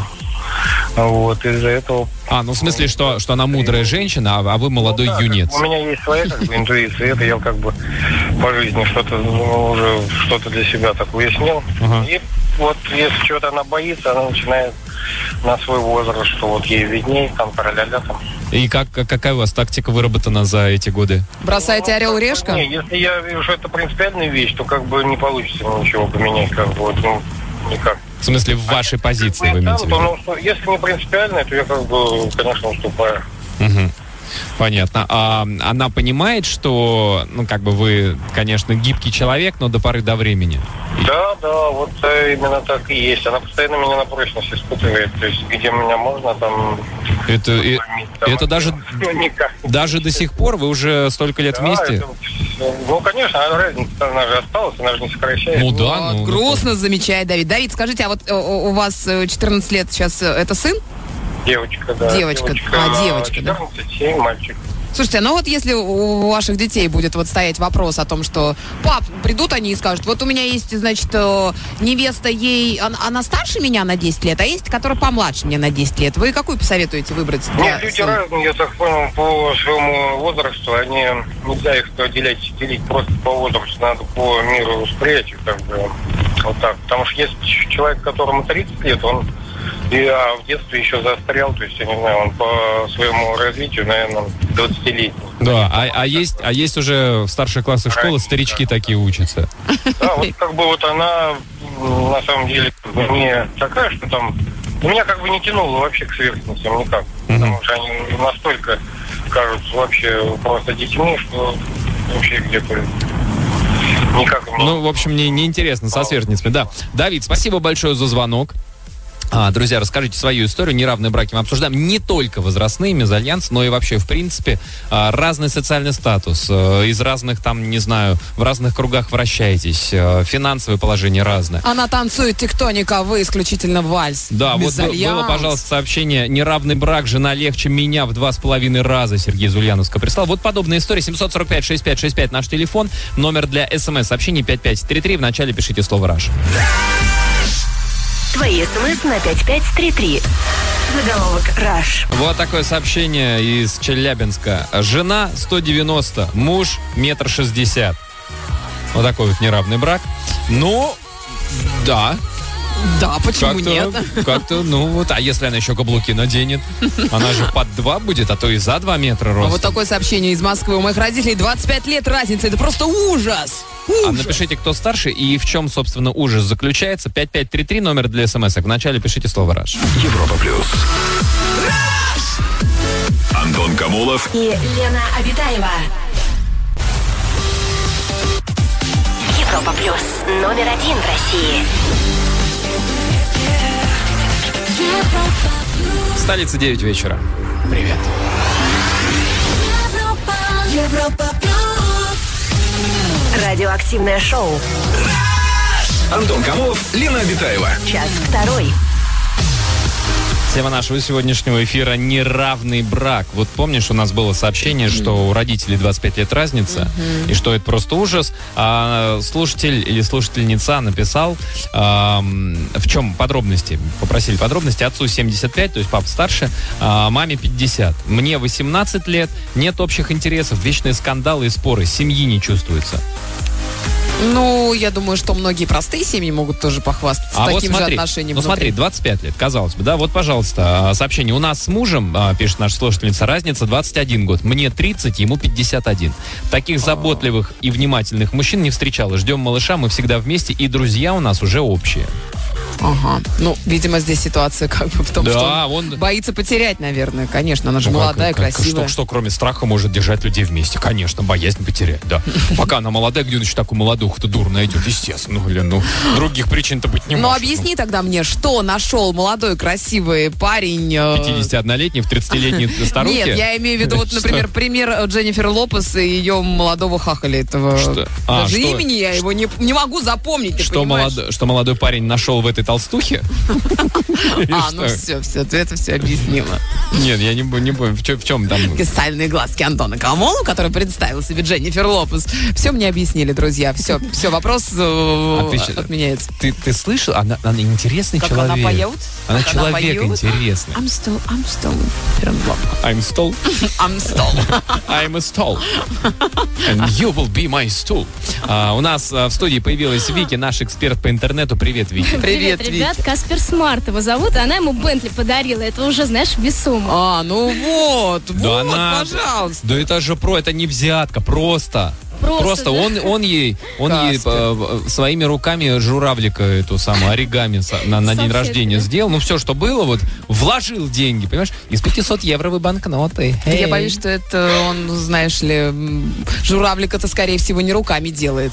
S7: Вот, из-за этого...
S2: А, ну в смысле, что, что она мудрая женщина, а, а вы молодой
S7: Ну да,
S2: юнец.
S7: как бы у меня есть своя как бы интуиция, это я как бы по жизни что-то ну, уже что-то для себя так уяснил.
S2: Ага.
S7: И вот если чего-то она боится, она начинает на свой возраст, что вот ей видней, там, параллеля там.
S2: И как, как- какая у вас тактика выработана за эти годы?
S4: Бросаете
S7: Ну,
S4: орел-решка?
S7: Не, если я вижу, что это принципиальная вещь, то как бы не получится ничего поменять, как бы вот, ну, никак.
S2: В смысле, в вашей позиции вы имеете в
S7: то,
S2: виду?
S7: ну, что, если не принципиально, то я как бы, конечно, уступаю.
S2: Мгм. Понятно. А она понимает, что, ну, как бы вы, конечно, гибкий человек, но до поры до времени.
S7: Да, да, вот э, именно так и есть. Она постоянно меня на прочность испытывает. То есть, где меня можно, там...
S2: Это, и-
S7: там,
S2: это даже,
S7: ну, никак.
S2: даже до сих пор, вы уже столько лет
S7: Да,
S2: вместе?
S7: это всё. Ну, конечно, а разница, она же осталась, она же не сокращается.
S2: Ну да,
S4: Вот,
S2: ну, ну,
S4: грустно замечает Давид. Давид, скажите, а вот э, у у вас э, четырнадцать лет сейчас, э, это сын?
S7: Девочка, да.
S4: Девочка. А, девочка, да.
S7: четырнадцать, семь, мальчик.
S4: Слушайте, ну вот если у ваших детей будет вот стоять вопрос о том, что пап, придут они и скажут, вот у меня есть, значит, э, невеста ей, она, она старше меня на десять лет, а есть, которая помладше меня на десять лет. Вы какую посоветуете выбрать? для
S7: Нет, люди
S4: сына?
S7: разные, я так понял, по своему возрасту, они, нельзя их делить, делить просто по возрасту, надо по миру восприятию, как бы, вот так. Потому что есть человек, которому тридцать лет, он и, а в детстве еще застрял, то есть, я не знаю, он по своему развитию, наверное, двадцатилетний.
S2: Да, а, а есть, а есть уже в старших классах школы старички такие учатся.
S7: Да, вот как бы вот она, м, на самом деле, как бы не такая, что там... У меня как бы не тянуло вообще к сверстницам никак.
S2: Мгм.
S7: Потому что они настолько кажутся вообще просто детьми, что вообще где-то никак... мне-
S2: Ну, в общем, мне неинтересно со сверстницами, да. Давид, спасибо большое за звонок. А, друзья, расскажите свою историю. Неравные браки мы обсуждаем не только возрастные, мезальянс, но и вообще, в принципе, а, разный социальный статус. а, Из разных, там, не знаю, в разных кругах вращаетесь. а, Финансовое положение разное.
S4: Она танцует тектоник, а вы исключительно вальс.
S2: Да, вот бы-
S4: Мезальянс.
S2: было, пожалуйста, сообщение «Неравный брак, жена легче меня в два с половиной раза», Сергей из Ульяновска прислал. Вот подобная история. семь сорок пять шестьдесят пять шестьдесят пять наш телефон. Номер для смс-сообщений пять пять три три. В начале пишите слово «Раш».
S1: Твои смс на пять пять три три. Заголовок «Раш».
S2: Вот такое сообщение из Челябинска. Жена сто девяносто, муж метр шестьдесят. Вот такой вот неравный брак. Ну, да.
S4: Да, почему
S2: Как-то,
S4: нет?
S2: как-то, ну вот, а если она еще каблуки наденет? Она же под два будет, а то и за два метра
S4: А
S2: роста.
S4: вот такое сообщение из Москвы. У моих родителей двадцать пять лет разница. Это просто ужас.
S2: А
S4: Ужас.
S2: напишите, кто старше и в чем, собственно, ужас заключается. пять пять три три, номер для смс-ок. Вначале пишите слово «Раш».
S3: Европа плюс. Антон Камолов
S1: И Лена Обитаева. Европа плюс. Номер один в России.
S2: Столица девять вечера. Привет.
S1: Европа плюс. Радиоактивное шоу.
S3: Антон Камолов, Лена Обитаева.
S1: Час второй.
S2: Тема нашего сегодняшнего эфира — неравный брак. Вот помнишь, у нас было сообщение, что у родителей двадцать пять лет разница, и что это просто ужас. А слушатель или слушательница написал, эм, в чем подробности. Попросили подробности. Отцу семьдесят пять, то есть папа старше, а маме пятьдесят. Мне восемнадцать лет, нет общих интересов, вечные скандалы и споры, семьи не чувствуется.
S4: Ну, я думаю, что многие простые семьи могут тоже похвастаться
S2: А вот
S4: таким
S2: смотри,
S4: же отношением
S2: ну
S4: внутри.
S2: смотри, двадцать пять лет, казалось бы, да, вот, пожалуйста, сообщение. У нас с мужем, пишет наша слушательница, разница двадцать один год. Мне тридцать, ему пятьдесят один. Таких заботливых и внимательных мужчин не встречала. Ждем малыша, мы всегда вместе, и друзья у нас уже общие.
S4: Ага. Ну, видимо, здесь ситуация как бы в том,
S2: Да,
S4: что он
S2: он-
S4: боится потерять, наверное. Конечно, она же
S2: Ну,
S4: молодая,
S2: как- как-
S4: красивая.
S2: Что, что кроме страха может держать людей вместе? Конечно, боязнь потерять, да. Пока она молодая, где он еще такую молодуху-то дур найдет? Естественно, ну, блин, ну, других причин-то быть не
S4: Но
S2: может.
S4: объясни тогда мне, что нашел молодой, красивый парень... э,
S2: пятидесятиоднолетний в тридцатилетней старухе?
S4: Нет, я имею в виду, вот,
S2: Что?
S4: например, пример Дженнифер Лопес и ее молодого хахаля этого.
S2: Что? А,
S4: Даже
S2: что?
S4: имени я его не, не могу запомнить, ты
S2: Что,
S4: понимаешь?
S2: молодой, что молодой парень нашел в этой толстухе? Или
S4: А,
S2: что?
S4: ну все, все, ты это все объяснила.
S2: Нет, я не, бо- не помню, в чем, в чем там...
S4: Сальные глазки Антона Камолу, который представил себе Дженнифер Лопес. Все мне объяснили, друзья. Все, все, вопрос э,
S2: А ты щ-
S4: отменяется.
S2: Ты, ты слышал? Она, она интересный
S4: Как
S2: человек.
S4: она поет?
S2: Она
S4: Как она
S2: человек
S4: поет?
S2: интересный.
S4: I'm still, I'm still in love.
S2: I'm stole.
S4: I'm still.
S2: I'm a stall. And you will be my stool. А, у нас а, в студии появилась Вики, наш эксперт по интернету. Привет, Вики.
S4: Привет,
S8: ребят.
S4: Вики.
S8: Каспер Смарт его зовут, и она ему Бентли подарила. Это уже, знаешь, весомо.
S4: А, ну вот,
S2: Да
S4: вот,
S2: она-
S4: пожалуйста.
S2: Да это же про, это не взятка, просто.
S8: Просто, да?
S2: он, он ей, он ей
S4: Каспер.
S2: э, э, своими руками журавлика эту самую оригами со- на, на день
S8: Совсем,
S2: рождения
S8: да?
S2: сделал. Ну все, что было, вот вложил деньги, понимаешь, из пятисот евровой банкноты.
S4: Я
S2: Эй.
S4: боюсь, что это он, знаешь ли, м, журавлика-то, скорее всего, не руками делает.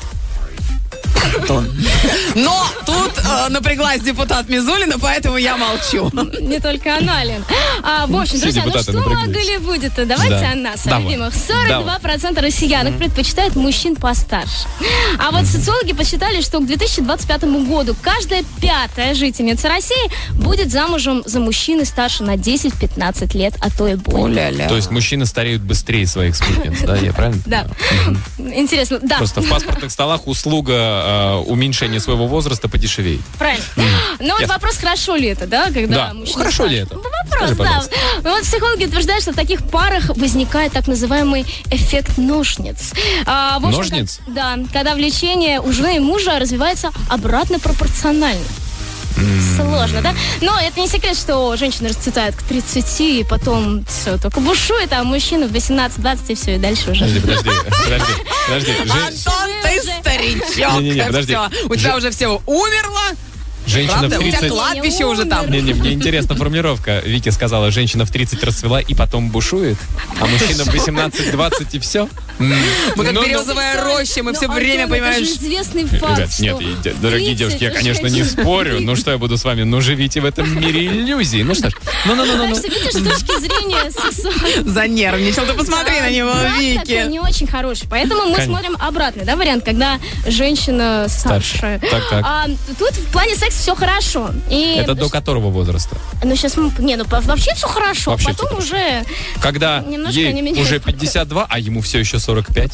S4: Антон. Но тут э, напряглась депутат Мизулина, поэтому я молчу.
S8: Не только она, Лен. А, в общем,
S2: Все
S8: друзья, ну
S2: депутаты
S8: что о
S2: напряглись.
S8: Голливуде-то? Давайте
S2: Да.
S8: о нас, о
S2: Давай.
S8: любимых. сорок два процента россиянок предпочитают мужчин постарше. А вот социологи посчитали, что к две тысячи двадцать пятому году каждая пятая жительница России будет замужем за мужчиной старше на десять-пятнадцать лет, а то и более.
S4: Оля-ля.
S2: То есть мужчины стареют быстрее своих спутниц, да, я правильно?
S8: Да. Интересно, да.
S2: Просто в паспортных столах услуга э, уменьшения своего возраста подешевеет.
S8: Правильно. Ну вот
S2: Ясно.
S8: вопрос, хорошо ли это, да, когда
S2: Да.
S8: мужчина
S2: Хорошо ли
S8: старше.
S2: это?
S8: Ну, вопрос,
S2: Скажи,
S8: да.
S2: пожалуйста.
S8: Ну, вот психологи утверждают, что в таких парах возникает так называемый эффект ножниц. А, в общем,
S2: Ножниц?
S8: как- да, когда влечение у жены и мужа развивается обратно пропорционально. Сложно, да? Но это не секрет, что женщина расцветает к тридцати, и потом все, только бушует, а мужчина в восемнадцать-двадцать, и все, и дальше уже.
S2: Подожди, подожди, подожди, подожди. Жен-
S4: Антон, ты
S8: уже-
S4: старичок.
S2: Не-не-не, подожди.
S4: Всё, у тебя
S2: Же-
S4: уже все умерло.
S2: Женщина
S4: Правда?
S2: в
S4: У тебя
S2: тридцать...
S4: кладбище уже там.
S2: Не-не, мне интересна формулировка. Вики сказала, женщина в тридцать расцвела и потом бушует, а мужчина в восемнадцать-двадцать и все.
S4: Мы как
S2: Ну, ну,
S4: березовая роща, мы
S8: Но,
S4: все
S8: Антон,
S4: время,
S8: это
S4: понимаешь...
S8: же известный факт,
S2: Ребят, нет,
S8: что
S2: и, де- дорогие
S8: тридцать
S2: девушки, я, конечно, не
S8: женщин-
S2: спорю. Ну что я буду с вами? Ну живите в этом мире иллюзий. Ну что ж, ну-ну-ну-ну.
S8: Так что, видишь, с точки зрения сексуальности,
S4: Занервничал, ты посмотри на него,
S8: это
S4: Вики.
S8: не очень хороший. Поэтому мы
S2: Конечно.
S8: смотрим обратный, да, вариант, когда женщина
S2: Старше.
S8: старше.
S2: Так, так.
S8: А, тут в плане секса все хорошо. И
S2: Это до которого возраста?
S8: Ну, сейчас, не, ну, по- вообще все хорошо.
S2: Вообще
S8: Потом
S2: всё
S8: уже
S2: Когда
S8: Немножко
S2: ей
S8: они меняют
S2: уже
S8: подход.
S2: пятьдесят два, а ему все еще сорок пять.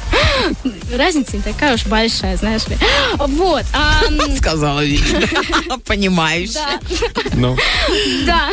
S8: разница не такая уж большая, знаешь ли. Вот. а, м,
S4: Сказала Вики. Понимаешь.
S8: Да,
S2: Ну,
S8: да.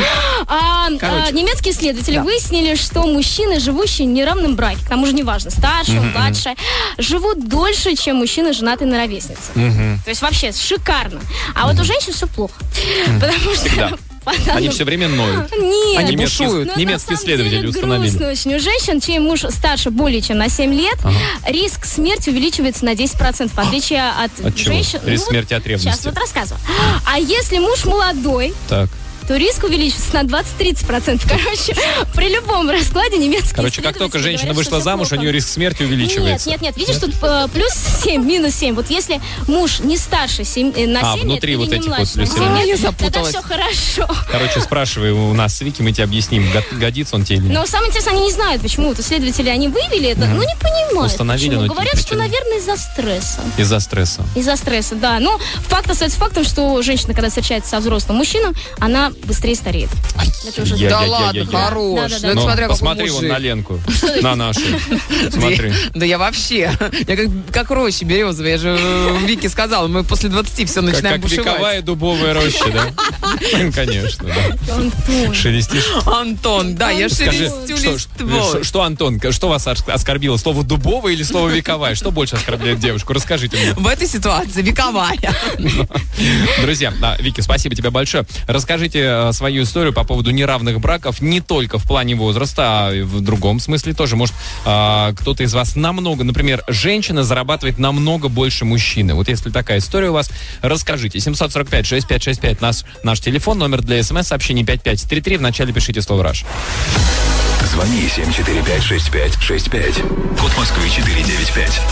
S8: А, а,
S4: Короче.
S8: немецкие исследователи
S4: Да.
S8: выяснили, что мужчины, живущие в неравном браке, к тому же неважно, старше, младше, живут дольше, чем мужчины, женатые на ровеснице. То есть вообще шикарно. А вот у женщин все плохо. Потому
S2: Всегда.
S8: что... по данным-
S2: они все время ноют.
S8: Нет.
S4: Они
S2: Немецкие,
S4: бушуют.
S8: Ну, на
S2: немецкие
S8: самом
S2: исследователи
S8: деле
S2: установили.
S8: грустно очень. У женщин, чей муж старше более чем на семь лет, риск смерти увеличивается на десять процентов, в отличие от,
S2: От чего?
S8: женщин.
S2: Риск
S8: вот
S2: смерти от ревности.
S8: Сейчас вот рассказываю. А если муж молодой,
S2: Так.
S8: то риск увеличится на двадцать-тридцать процентов. Короче, при любом раскладе немецкие
S2: Короче, как только
S8: исследователи
S2: женщина
S8: говорят,
S2: вышла
S8: что всё
S2: замуж, у
S8: плохо.
S2: нее риск смерти
S8: Нет,
S2: увеличивается.
S8: нет, нет. Видишь, тут э, плюс семь, минус семь. Вот если муж не старше семь, э, на
S2: А,
S8: семь
S2: внутри
S8: лет
S2: вот
S8: или не
S2: этих вот
S8: младше
S2: плюс
S8: на
S2: семь
S8: семь
S2: лет.
S8: лет,
S4: Я запуталась.
S8: тогда все хорошо.
S2: Короче, спрашивай у нас с Вики, мы тебе объясним, го- годится он тебе или нет.
S8: Но самое интересное, они не знают, почему. Вот исследователи, они выявили это, ну не понимают.
S2: Установили,
S8: почему.
S2: но
S8: Говорят,
S2: причина-
S8: что, наверное, из-за стресса.
S2: Из-за стресса.
S8: Из-за стресса, да. Но факт остается фактом, что женщина, когда встречается со взрослым мужчиной, она быстрее стареет. Это уже
S2: Я-
S4: Да
S2: я- я-
S4: ладно,
S2: я- я.
S4: хорош.
S8: Да-да-да.
S4: Ну, это
S2: Ну,
S4: смотря какой
S2: посмотри вон
S4: мужик.
S2: на Ленку, на нашу. Смотри.
S4: Да я вообще, я как, как роща березовая, я же э, Вике сказала, мы после двадцати все
S2: Как,
S4: начинаем
S2: как
S4: бушевать.
S2: вековая дубовая роща, да? Конечно, да.
S8: Антон.
S2: Шелестишь.
S4: Антон, да, я
S2: Скажи,
S4: шелестю
S2: что,
S4: листвой.
S2: что, что, Антон, что вас оскорбило? Слово дубовая или слово вековая? Что больше оскорбляет девушку? Расскажите мне.
S4: В этой ситуации вековая.
S2: Друзья, да, Вики, спасибо тебе большое. Расскажите э, свою историю по поводу неравных браков не только в плане возраста, а и в другом смысле тоже. Может, э, кто-то из вас намного, например, женщина зарабатывает намного больше мужчины. Вот если такая история у вас, расскажите. семьсот сорок пять шестьдесят пять шестьдесят пять наш, наш телефон, номер для смс-сообщений пять пять три три. Вначале пишите слово «Раш».
S3: Звони семь четыре пять шесть пять шесть пять. Код Москвы четыре девять пять.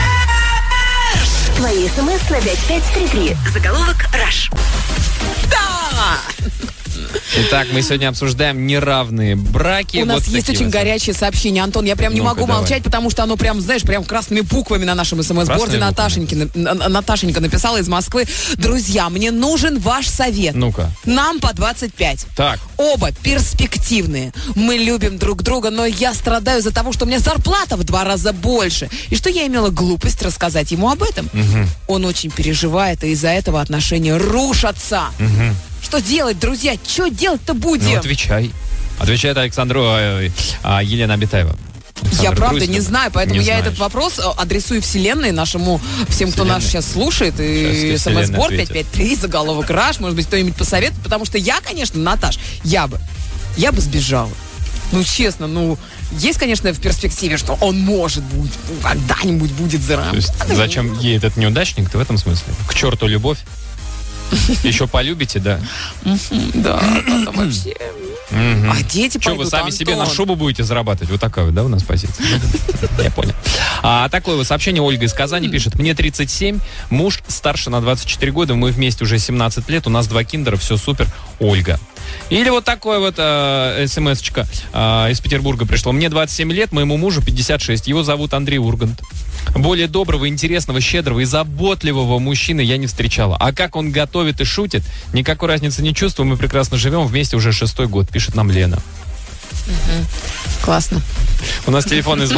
S1: Твои смс на пять пять три три. Заголовок «Раш».
S4: Да!
S2: Итак, мы сегодня обсуждаем неравные браки.
S4: У нас
S2: Вот
S4: есть
S2: такие
S4: очень
S2: вот.
S4: горячее сообщение. Антон, я прям не
S2: Ну-ка,
S4: могу
S2: давай.
S4: молчать, потому что оно прям, знаешь, прям красными буквами на нашем смс-борде.
S2: Красными
S4: Наташеньки, на- на- Наташенька написала из Москвы. Друзья, мне нужен ваш совет.
S2: Ну-ка.
S4: Нам по двадцать пять.
S2: Так.
S4: Оба перспективные. Мы любим друг друга, но я страдаю из-за того, что у меня зарплата в два раза больше. И что я имела глупость рассказать ему об этом. Он очень переживает, и из-за этого отношения рушатся. Что делать, друзья? Что делать-то будем?
S2: Ну, отвечай. Отвечает Александру э, а, Елена Абитаева.
S4: Я
S2: Александр
S4: правда
S2: Грузин.
S4: не знаю, поэтому
S2: Не
S4: я
S2: знаешь.
S4: этот вопрос э, адресую вселенной нашему, всем, кто нас
S2: Вселенной.
S4: сейчас слушает, и
S2: Сейчас тебе
S4: смс-борд
S2: Вселенная
S4: пять пять три, заголовок «Раш», может быть, кто-нибудь посоветует, потому что я, конечно, Наташ, я бы, я бы сбежала. Ну, честно, ну, есть, конечно, в перспективе, что он может быть, когда-нибудь будет
S2: То
S4: заработать.
S2: есть зачем ей этот неудачник, ты в этом смысле? К черту любовь? Еще полюбите, да?
S4: Да, да, вообще. А дети
S2: Что,
S4: пойдут,
S2: вы сами себе на
S4: Антон.
S2: шубу будете зарабатывать? Вот такая вот, да, у нас позиция? Я понял. А такое вот сообщение Ольга из Казани пишет. Мне тридцать семь, муж старше на двадцать четыре года, мы вместе уже семнадцать лет, у нас два киндера, все супер, Ольга. Или вот такое вот э, смс-очка э, из Петербурга пришло. Мне двадцать семь лет, моему мужу пятьдесят шесть, его зовут Андрей Ургант. Более доброго, интересного, щедрого и заботливого мужчины я не встречала. А как он готовит и шутит, никакой разницы не чувствую, мы прекрасно живем вместе уже шестой год, пишет нам Лена.
S4: Классно.
S2: У нас телефон из...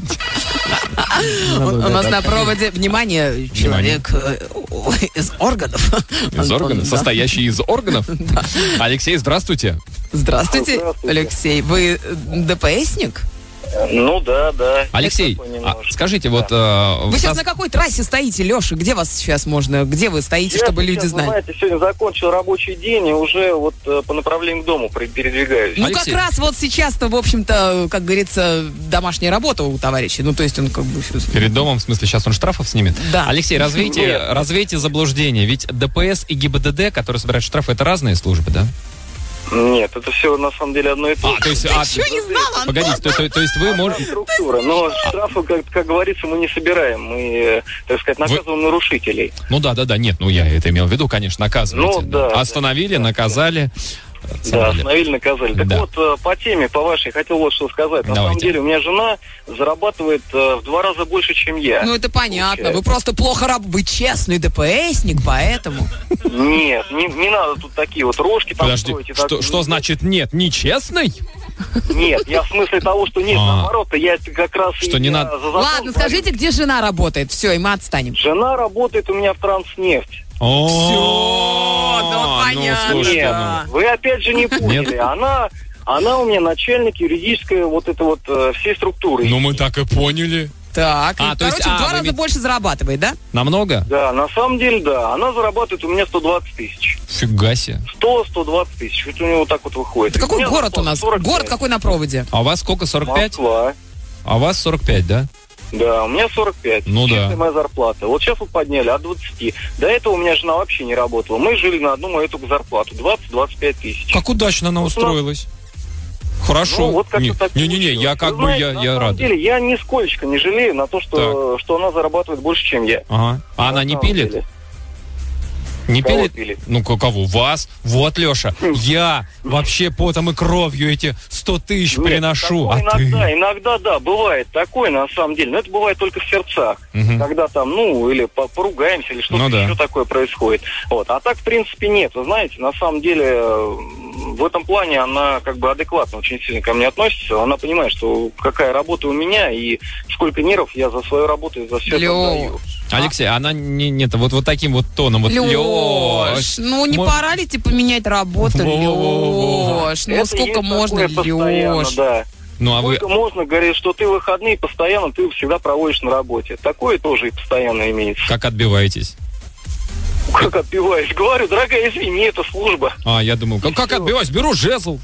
S4: У у нас на проводе, внимание, человек э, из органов.
S2: Из
S4: Антон,
S2: органов?
S4: да.
S2: Состоящий из органов? Алексей, здравствуйте.
S4: Здравствуйте,
S7: Здравствуйте.
S4: Алексей. Вы э, ДПСник?
S7: Ну да, да.
S2: Алексей,
S7: Такой
S2: а,
S7: немножко.
S2: скажите, вот... э,
S4: Вы
S2: в
S4: сейчас
S2: сос-
S4: на какой трассе стоите, Леша? Где вас сейчас можно? Где вы стоите,
S7: Я
S4: чтобы
S7: сейчас,
S4: люди
S7: вы
S4: знали?
S7: знаете, сегодня закончил рабочий день и уже вот э, по направлению к дому при- передвигаюсь.
S4: Ну,
S2: Алексей.
S4: как раз вот сейчас-то, в общем-то, как говорится, домашняя работа у товарища. Ну, то есть он как бы...
S2: Перед домом, в смысле, сейчас он штрафов снимет?
S4: Да.
S2: Алексей, развейте,
S7: Нет.
S2: развейте заблуждение. Ведь ДПС и ГИБДД, которые собирают штрафы, это разные службы, да?
S7: Нет, это все на самом деле одно и то
S2: А,
S7: же.
S2: то есть... а,
S4: Что не знала, Антон?
S2: Погодите, то, то- то есть вы
S7: Одна
S2: можете...
S7: структура. Но штрафы, как, как говорится, мы не собираем. Мы, э, так сказать, наказываем нарушителей.
S2: Ну да, да, да, нет, ну я это имел в виду, конечно, наказываете.
S7: Ну, да,
S2: Остановили,
S7: да,
S2: наказали.
S7: Да,
S2: Остановили.
S7: остановили, наказали. Так
S2: Да.
S7: вот, э, по теме, по вашей, хотел вот что сказать. На
S2: Давайте.
S7: самом деле, у меня жена зарабатывает э, в два раза больше, чем я.
S4: Ну, это понятно. Вы
S7: Получается.
S4: просто плохо работаете. Вы честный ДПСник, поэтому...
S7: Нет, не, не надо тут такие вот рожки там
S2: Подожди,
S7: строить и
S2: что,
S7: так.
S2: что значит нет? Нечестный?
S7: Нет, я в смысле того, что нет,
S2: А.
S7: наоборот, я как раз...
S2: Что
S7: и
S2: не
S7: я
S2: надо-
S7: за закон
S4: Ладно,
S7: борюсь.
S4: скажите, где жена работает? Все, и мы отстанем.
S7: Жена работает у меня в Транснефть.
S2: Все,
S4: ну, понятно.
S2: слушайте,
S7: Нет,
S4: да.
S7: вы опять же не поняли.
S2: Нет?
S7: Она, она у меня начальник юридической вот этой вот э, всей структуры.
S2: ну, ну мы так и поняли.
S4: Так,
S2: А,
S4: и,
S2: то есть,
S4: короче,
S2: а,
S4: в два
S2: вы
S4: раза
S2: ведь-
S4: больше зарабатывает, да?
S2: Намного?
S7: Да, на самом деле, да. Она зарабатывает у меня сто двадцать тысяч.
S2: Фига себе.
S7: сто сто двадцать тысяч. Вот у него вот так вот выходит.
S4: Это какой
S7: У меня
S4: город у нас?
S7: сорок пять.
S4: Город какой на проводе?
S2: А у вас сколько, сорок пять?
S7: Москва.
S2: А у вас сорок пять, да?
S7: Да, у меня сорок пять.
S2: Ну да.
S7: Чистая моя зарплата. Вот сейчас вот подняли от двадцати. До этого у меня жена вообще не работала. Мы жили на одну мою только зарплату. двадцать двадцать пять тысяч.
S2: Как удачно она
S7: Вот у нас-
S2: устроилась. Хорошо.
S7: Ну, вот как-то
S2: Не-
S7: так
S2: Не-не-не,
S7: получилось.
S2: я как
S7: Вы
S2: бы,
S7: знаете,
S2: я,
S7: на
S2: я
S7: самом
S2: рад.
S7: деле, я нисколечко не жалею на то, что, что она зарабатывает больше, чем я.
S2: Ага. А
S7: На
S2: она не
S7: самом
S2: пилит?
S7: деле.
S2: Не
S9: Кого
S2: пили?
S9: пили?
S2: Ну, к- кого? Вас? Вот, Леша. Я вообще потом и кровью эти сто тысяч
S9: Нет,
S2: приношу. А
S9: такое иногда,
S2: ты?
S9: иногда, да, бывает такое на самом деле. Но это бывает только в сердцах.
S2: Мгм.
S9: Когда там, ну, или по- поругаемся, или что-то
S2: Ну да.
S9: еще такое происходит. Вот. А так, в принципе, нет. Вы знаете, на самом деле, э, в этом плане она как бы адекватно очень сильно ко мне относится. Она понимает, что какая работа у меня и сколько нервов я за свою работу и за все это
S4: Лёш.
S9: отдаю.
S2: Алексей, она не, нет, вот, вот таким вот тоном. Вот,
S4: Леш, ну не
S2: Мо-
S4: пора ли тебе поменять работу,
S2: Во-во-во-во.
S4: Леш? Ну
S9: Это
S4: сколько
S9: есть
S4: можно,
S9: такое постоянно,
S4: Леш?
S9: да.
S2: Ну, а вы...
S9: Сколько можно, говорит, что ты выходные постоянно, ты всегда проводишь на работе. Такое тоже и постоянно имеется.
S2: Как отбиваетесь?
S9: Как отбиваюсь? Говорю, дорогая, извини, это служба.
S2: А, я думал, как, как отбиваюсь? Беру жезл.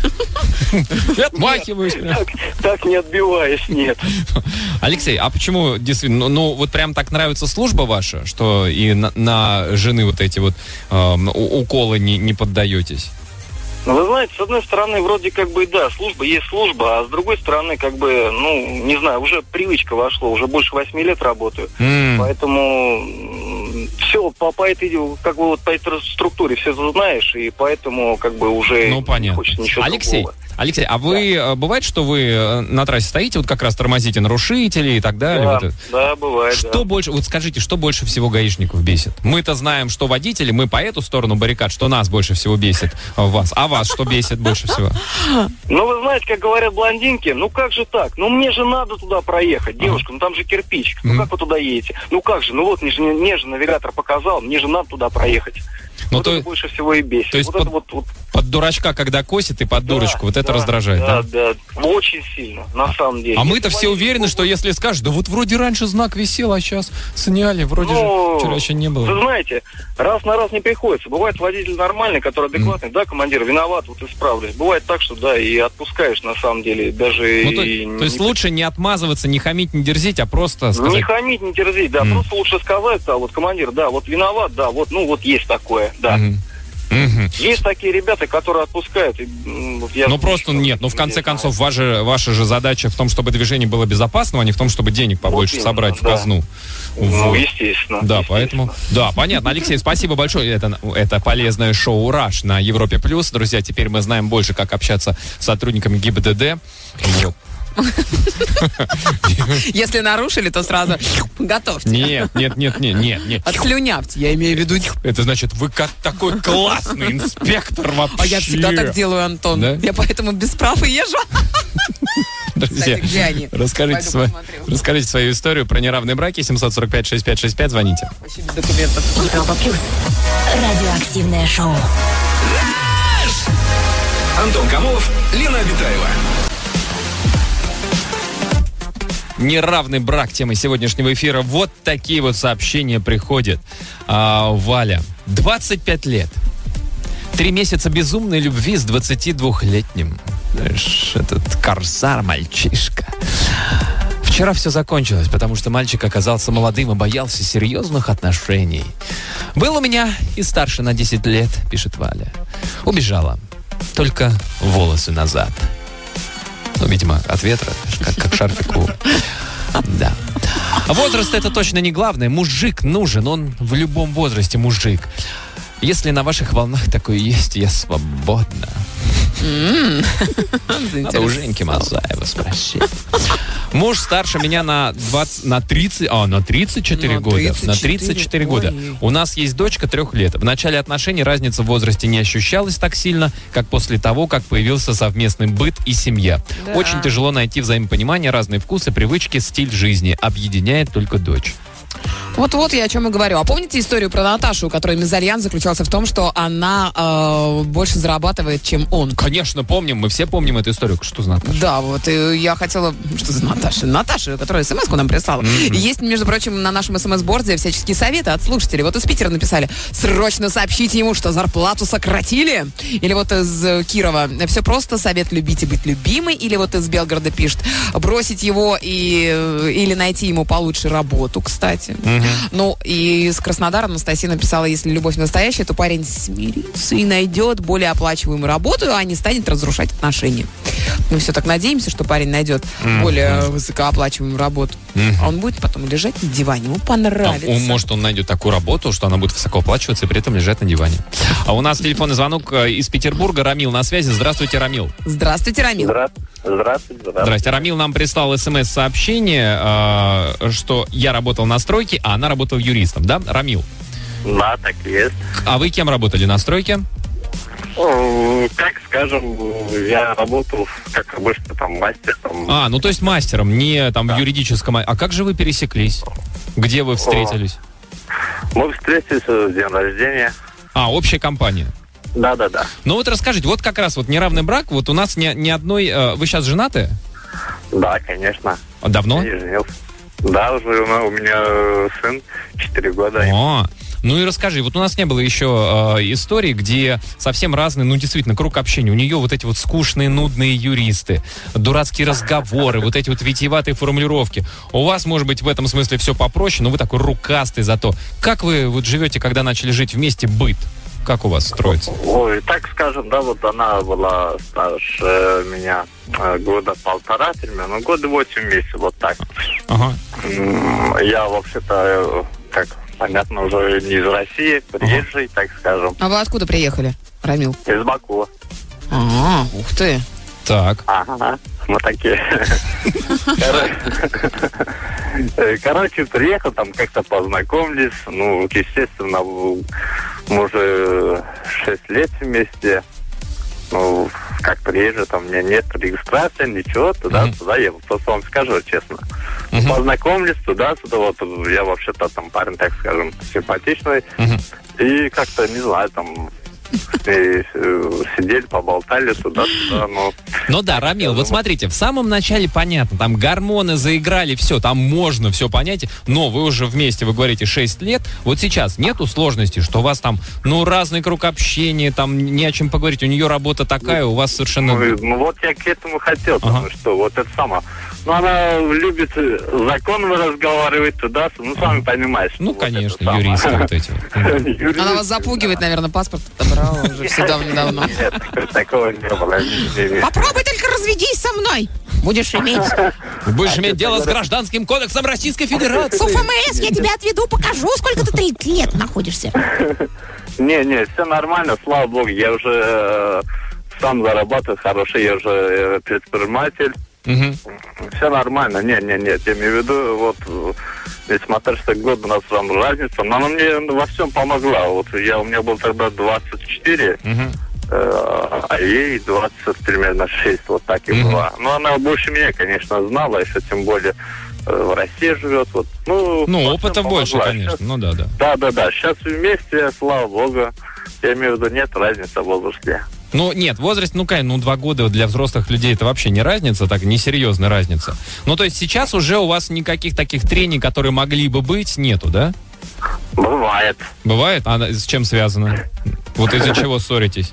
S2: И отмахиваюсь. прям.
S9: Так, так не отбиваюсь, нет.
S2: Алексей, а почему действительно, ну, ну, вот прям так нравится служба ваша, что и на, на жены вот эти вот эм, у- уколы не, не поддаетесь?
S9: Ну, вы знаете, с одной стороны, вроде как бы, да, служба есть служба, а с другой стороны, как бы, ну, не знаю, уже привычка вошла, уже больше восьми лет работаю.
S2: М.
S9: Поэтому все по, по этой, как бы вот по этой структуре все знаешь, и поэтому как бы уже
S2: Ну,
S9: не
S2: понятно.
S9: хочется ничего
S2: Алексей,
S9: другого.
S2: Алексей, а вы, э, бывает, что вы э, на трассе стоите, вот как раз тормозите нарушителей и так далее?
S9: Да,
S2: вот это?
S9: да, бывает,
S2: Что
S9: да.
S2: больше, вот скажите, что больше всего гаишников бесит? Мы-то знаем, что водители, мы по эту сторону баррикад, что нас больше всего бесит э, вас. А вас что бесит больше всего?
S9: Ну, вы знаете, как говорят блондинки, ну как же так? Ну, мне же надо туда проехать, девушка, ну там же кирпич. Ну,
S2: Мгм.
S9: как вы туда едете? Ну, как же? Ну, вот, мне же, мне же навигатор показал, мне же надо туда проехать.
S2: Ну,
S9: вот
S2: то-
S9: это больше всего и бесит.
S2: то есть
S9: вот
S2: под-
S9: это вот, вот
S2: Под дурачка, когда косит, и под
S9: да,
S2: дурочку, вот это
S9: да,
S2: раздражает, да?
S9: да? Да, очень сильно, на самом деле.
S2: А мы-то
S9: Если
S2: все
S9: водитель
S2: уверены, что если скажешь, да вот вроде раньше знак висел, а сейчас сняли, вроде
S9: Ну,
S2: же вчера еще не
S9: Вы
S2: было.
S9: знаете, раз на раз не приходится. Бывает водитель нормальный, который адекватный, да, командир, виноват, вот исправлюсь. Бывает так, что да, и отпускаешь на самом деле, даже
S2: Ну, то,
S9: и
S2: то есть
S9: не-
S2: лучше не отмазываться, не хамить, не дерзить, а просто
S9: Не
S2: сказать...
S9: хамить, не терзить, да,
S2: Мгм.
S9: просто лучше сказать, да, вот командир, да, вот виноват, да, вот, ну вот есть такое, да.
S2: Мгм. Мгм.
S9: Есть такие ребята, которые отпускают. И, м, вот я
S2: Ну
S9: слышал,
S2: просто нет, ну в конце
S9: не
S2: концов
S9: знаю.
S2: ваша, ваша же задача в том, чтобы движение было безопасным, а не в том, чтобы денег побольше
S9: именно,
S2: собрать в
S9: да.
S2: казну.
S9: Ну,
S2: Вот.
S9: естественно.
S2: Да,
S9: естественно.
S2: поэтому... Да, понятно. Алексей, спасибо большое. Это, это полезное шоу «Раш» на Европе+. плюс. Друзья, теперь мы знаем больше, как общаться с сотрудниками ГИБДД. Вот.
S4: Если нарушили, то сразу готовьте.
S2: Нет, нет, нет, нет, нет, нет.
S4: Отслюнявьте, я имею в виду.
S2: Это значит, вы как такой классный инспектор вообще.
S4: А я всегда так делаю, Антон.
S2: Да?
S4: Я поэтому без прав и езжу.
S2: Друзья,
S4: Кстати, где они?
S2: расскажите,
S4: Пойду
S2: свой-
S4: посмотрю.
S2: расскажите свою историю про неравные браки. семь сорок пять шестьдесят пять шестьдесят пять, звоните.
S4: Вообще без документов.
S1: Европа плюс. Радиоактивное шоу.
S3: Антон Камолов, Лена Обитаева.
S2: Неравный брак, тема сегодняшнего эфира. Вот такие вот сообщения приходят. А, Валя, двадцать пять лет. Три месяца безумной любви с двадцатидвухлетним. Знаешь, этот корсар, мальчишка. Вчера все закончилось, потому что мальчик оказался молодым и боялся серьезных отношений. Был у меня и старше на десять лет, пишет Валя. Убежала. Только волосы назад. Ну, видимо, от ветра, как, как шарфику. Да. Возраст это точно не главное. Мужик нужен, он в любом возрасте мужик. Если на ваших волнах такое есть, я свободна. Надо у Женьки Мазаева спросить. Муж старше меня на двадцать, на тридцать, а, на тридцать четыре
S4: На
S2: года.
S4: тридцать
S2: На
S4: четыре,
S2: тридцать четыре года.
S4: ой.
S2: У нас есть дочка трех лет. В начале отношений разница в возрасте не ощущалась так сильно, как после того, как появился совместный быт и семья.
S4: Да.
S2: Очень тяжело найти взаимопонимание, разные вкусы, привычки, стиль жизни. Объединяет только дочь.
S4: Вот-вот я о чем и говорю. А помните историю про Наташу, у которой мезальянс заключался в том, что она э, больше зарабатывает, чем он?
S2: Конечно, помним, мы все помним эту историю. Что за Наташа?
S4: Да, вот, и я хотела... Что за Наташа? Наташа, которая смс-ку нам прислала.
S2: Мгм.
S4: И есть, между прочим, на нашем смс-борде всяческие советы от слушателей. Вот из Питера написали: срочно сообщите ему, что зарплату сократили. Или вот из э, Кирова: все просто, совет любить и быть любимой. Или вот из Белгорода пишет: бросить его и, э, или найти ему получше работу, кстати. кстати.
S2: Мгм.
S4: Ну, и из Краснодара Анастасия написала, если любовь настоящая, то парень смирится и найдет более оплачиваемую работу, а не станет разрушать отношения. Мы все так надеемся, что парень найдет
S2: Мгм.
S4: более высокооплачиваемую работу.
S2: Мгм.
S4: А он будет потом лежать на диване, ему
S2: Там,
S4: понравится.
S2: он, может, он найдет такую работу, что она будет высоко оплачиваться и при этом лежать на диване. А у нас телефонный звонок э, из Петербурга. Рамил на связи. Здравствуйте, Рамил.
S4: Здравствуйте, Рамил.
S9: Здравствуйте, здравствуйте.
S2: Здрасте. Рамил нам прислал смс-сообщение, э, что я работал на стройке, а она работала юристом. Да, Рамил?
S9: Да, так и есть.
S2: А вы кем работали на стройке?
S9: О, Как скажем, я работал, как обычно, там, мастером.
S2: А, ну то есть мастером, не там в юридическом. А как же вы пересеклись? Где вы встретились?
S9: Мы встретились в день рождения.
S2: А, общая компания.
S9: Да-да-да.
S2: Ну вот расскажите, вот как раз вот неравный брак, вот у нас ни, ни одной... э, вы сейчас женаты?
S9: Да, конечно.
S2: А давно?
S9: Я женился. Да, уже у меня- у меня сын четыре года.
S2: О, ну и расскажи, вот у нас не было еще э, истории, где совсем разные, ну действительно, круг общения. У нее вот эти вот скучные, нудные юристы, дурацкие разговоры, вот эти вот витиеватые формулировки. У вас, может быть, в этом смысле все попроще, но вы такой рукастый зато. Как вы вот живете, когда начали жить вместе, быт? Как у вас строится?
S9: Ой, так скажем, да, вот она была старше меня э, года полтора, примерно, ну, года восемь месяцев, вот так.
S2: Ага.
S9: М, Я вообще-то, э, как понятно, уже не из России, приезжий, так скажем,
S4: А вы откуда приехали, Рамил?
S9: из Баку.
S4: А, ух ты.
S2: Так.
S9: Ага, мы такие. Кор- Короче, приехал, там как-то познакомились. Ну, естественно, мы уже шесть лет вместе. Ну, как приезжаю, там у меня нет регистрации, ничего, туда-сюда. Я просто вам скажу честно.
S2: Мгм.
S9: Познакомились туда-сюда. Вот я вообще-то там парень, так скажем, симпатичный.
S2: Мгм.
S9: И как-то, не знаю, там и, э, сидели, поболтали туда-сюда, но...
S2: Ну да, Рамил, вот смотрите, в самом начале понятно, там гормоны заиграли, все, там можно все понять, но вы уже вместе, вы говорите, шесть лет, вот сейчас нету сложности, что у вас там, ну, разный круг общения, там не о чем поговорить, у нее работа такая, у вас совершенно...
S9: Ну, ну, вот я к этому хотел,
S2: Ага.
S9: потому что вот это самое. Ну, она любит законно разговаривать туда, ну, сами понимаете.
S2: Ну,
S9: вот
S2: конечно,
S9: это самое.
S2: юристы вот эти вот.
S9: Юристы,
S4: Она вас запугивает, наверное, паспорт отобрала уже все давно-давно.
S9: Нет, такого не было. Не, не.
S4: Попробуй только разведись со мной. Будешь иметь.
S2: Будешь иметь дело с гражданским кодексом Российской Федерации.
S1: С УФМС я тебя отведу, покажу, сколько ты тридцать лет находишься.
S9: Не, не, все нормально, слава богу. Я уже э, сам зарабатываю хороший, я уже э, предприниматель.
S2: Мгм.
S9: Все нормально, не, не, нет, я имею в виду, вот, э, несмотря что год у нас там разница, но она мне во всем помогла. Вот я, у меня был тогда двадцать четыре,
S2: Мгм.
S9: э, а ей двадцать примерно шесть, вот так и
S2: Мгм.
S9: было. Но она больше меня, конечно, знала, еще тем более э, в России живет. Вот, ну,
S2: Ну,
S9: во всем
S2: опыта больше,
S9: помогла.
S2: конечно,
S9: Щас-
S2: ну да, да.
S9: Да, да, да, сейчас вместе, слава богу, я имею в виду, нет разницы в возрасте.
S2: Ну, нет, возраст, ну, конечно, ну, два года для взрослых людей это вообще не разница, так, несерьезная разница. Ну, то есть сейчас уже у вас никаких таких трений, которые могли бы быть, нету, да?
S9: Бывает.
S2: Бывает? А с чем связано? Вот из-за чего ссоритесь?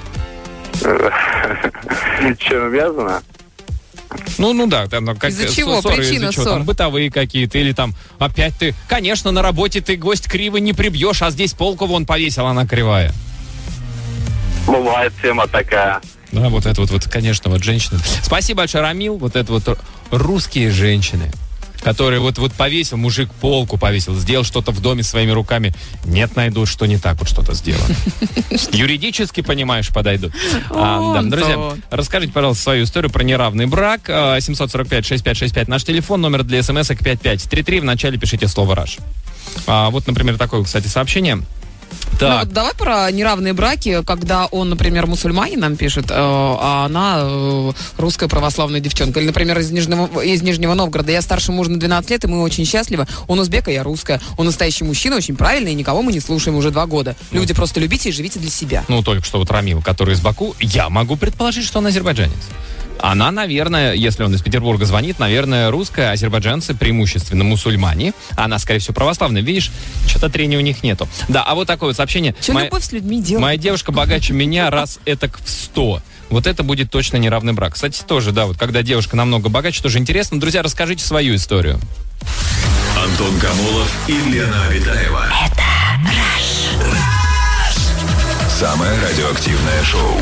S9: Чем связано?
S2: Ну, ну да, там, ну, как
S4: Из-за
S2: ссоры,
S4: чего? Причина
S2: из-за чего?
S4: ссор.
S2: Там бытовые какие-то, или там опять ты, конечно, на работе ты гвоздь криво не прибьешь, а здесь полку вон повесил, она кривая.
S9: Бывает тема такая.
S2: Да, вот это вот, вот, конечно, вот женщины. Спасибо большое, Рамил. Вот это вот русские женщины, которые вот, вот повесил, мужик полку повесил, сделал что-то в доме своими руками. Нет, найдут, что не так вот что-то сделано. Юридически, понимаешь, подойдут. А, да, друзья,
S4: Антон.
S2: расскажите, пожалуйста, свою историю про неравный брак. семь сорок пять шестьдесят пять шестьдесят пять наш телефон, номер для смс-ок пять пять три три. В начале пишите слово «Раш». А, вот, например, такое, кстати, сообщение.
S4: Ну,
S2: Так,
S4: вот давай про неравные браки, когда он, например, мусульманин нам пишет, э, а она э, русская православная девчонка. Или, например, из Нижнего, из Нижнего Новгорода. Я старше мужа на двенадцать лет, и мы очень счастливы. Он узбек, а я русская. Он настоящий мужчина, очень правильный, и никого мы не слушаем уже два года. Люди, просто любите и живите для себя.
S2: ну, только что вот Рамил, который из Баку, я могу предположить, что он азербайджанец. Она, наверное, если он из Петербурга звонит, наверное, русская, азербайджанцы преимущественно мусульмане. Она, скорее всего, православная. Видишь, что-то трения у них нету. Да, а вот такое вот сообщение.
S4: Что
S2: Моя-
S4: любовь с людьми делает?
S2: Моя девушка богаче меня раз этак в сто. Вот это будет точно неравный брак. Кстати, тоже, да, вот когда девушка намного богаче, тоже интересно. Друзья, расскажите свою историю.
S3: Антон Камолов и Лена Обитаева.
S1: Это Rush.
S3: Самое радиоактивное шоу.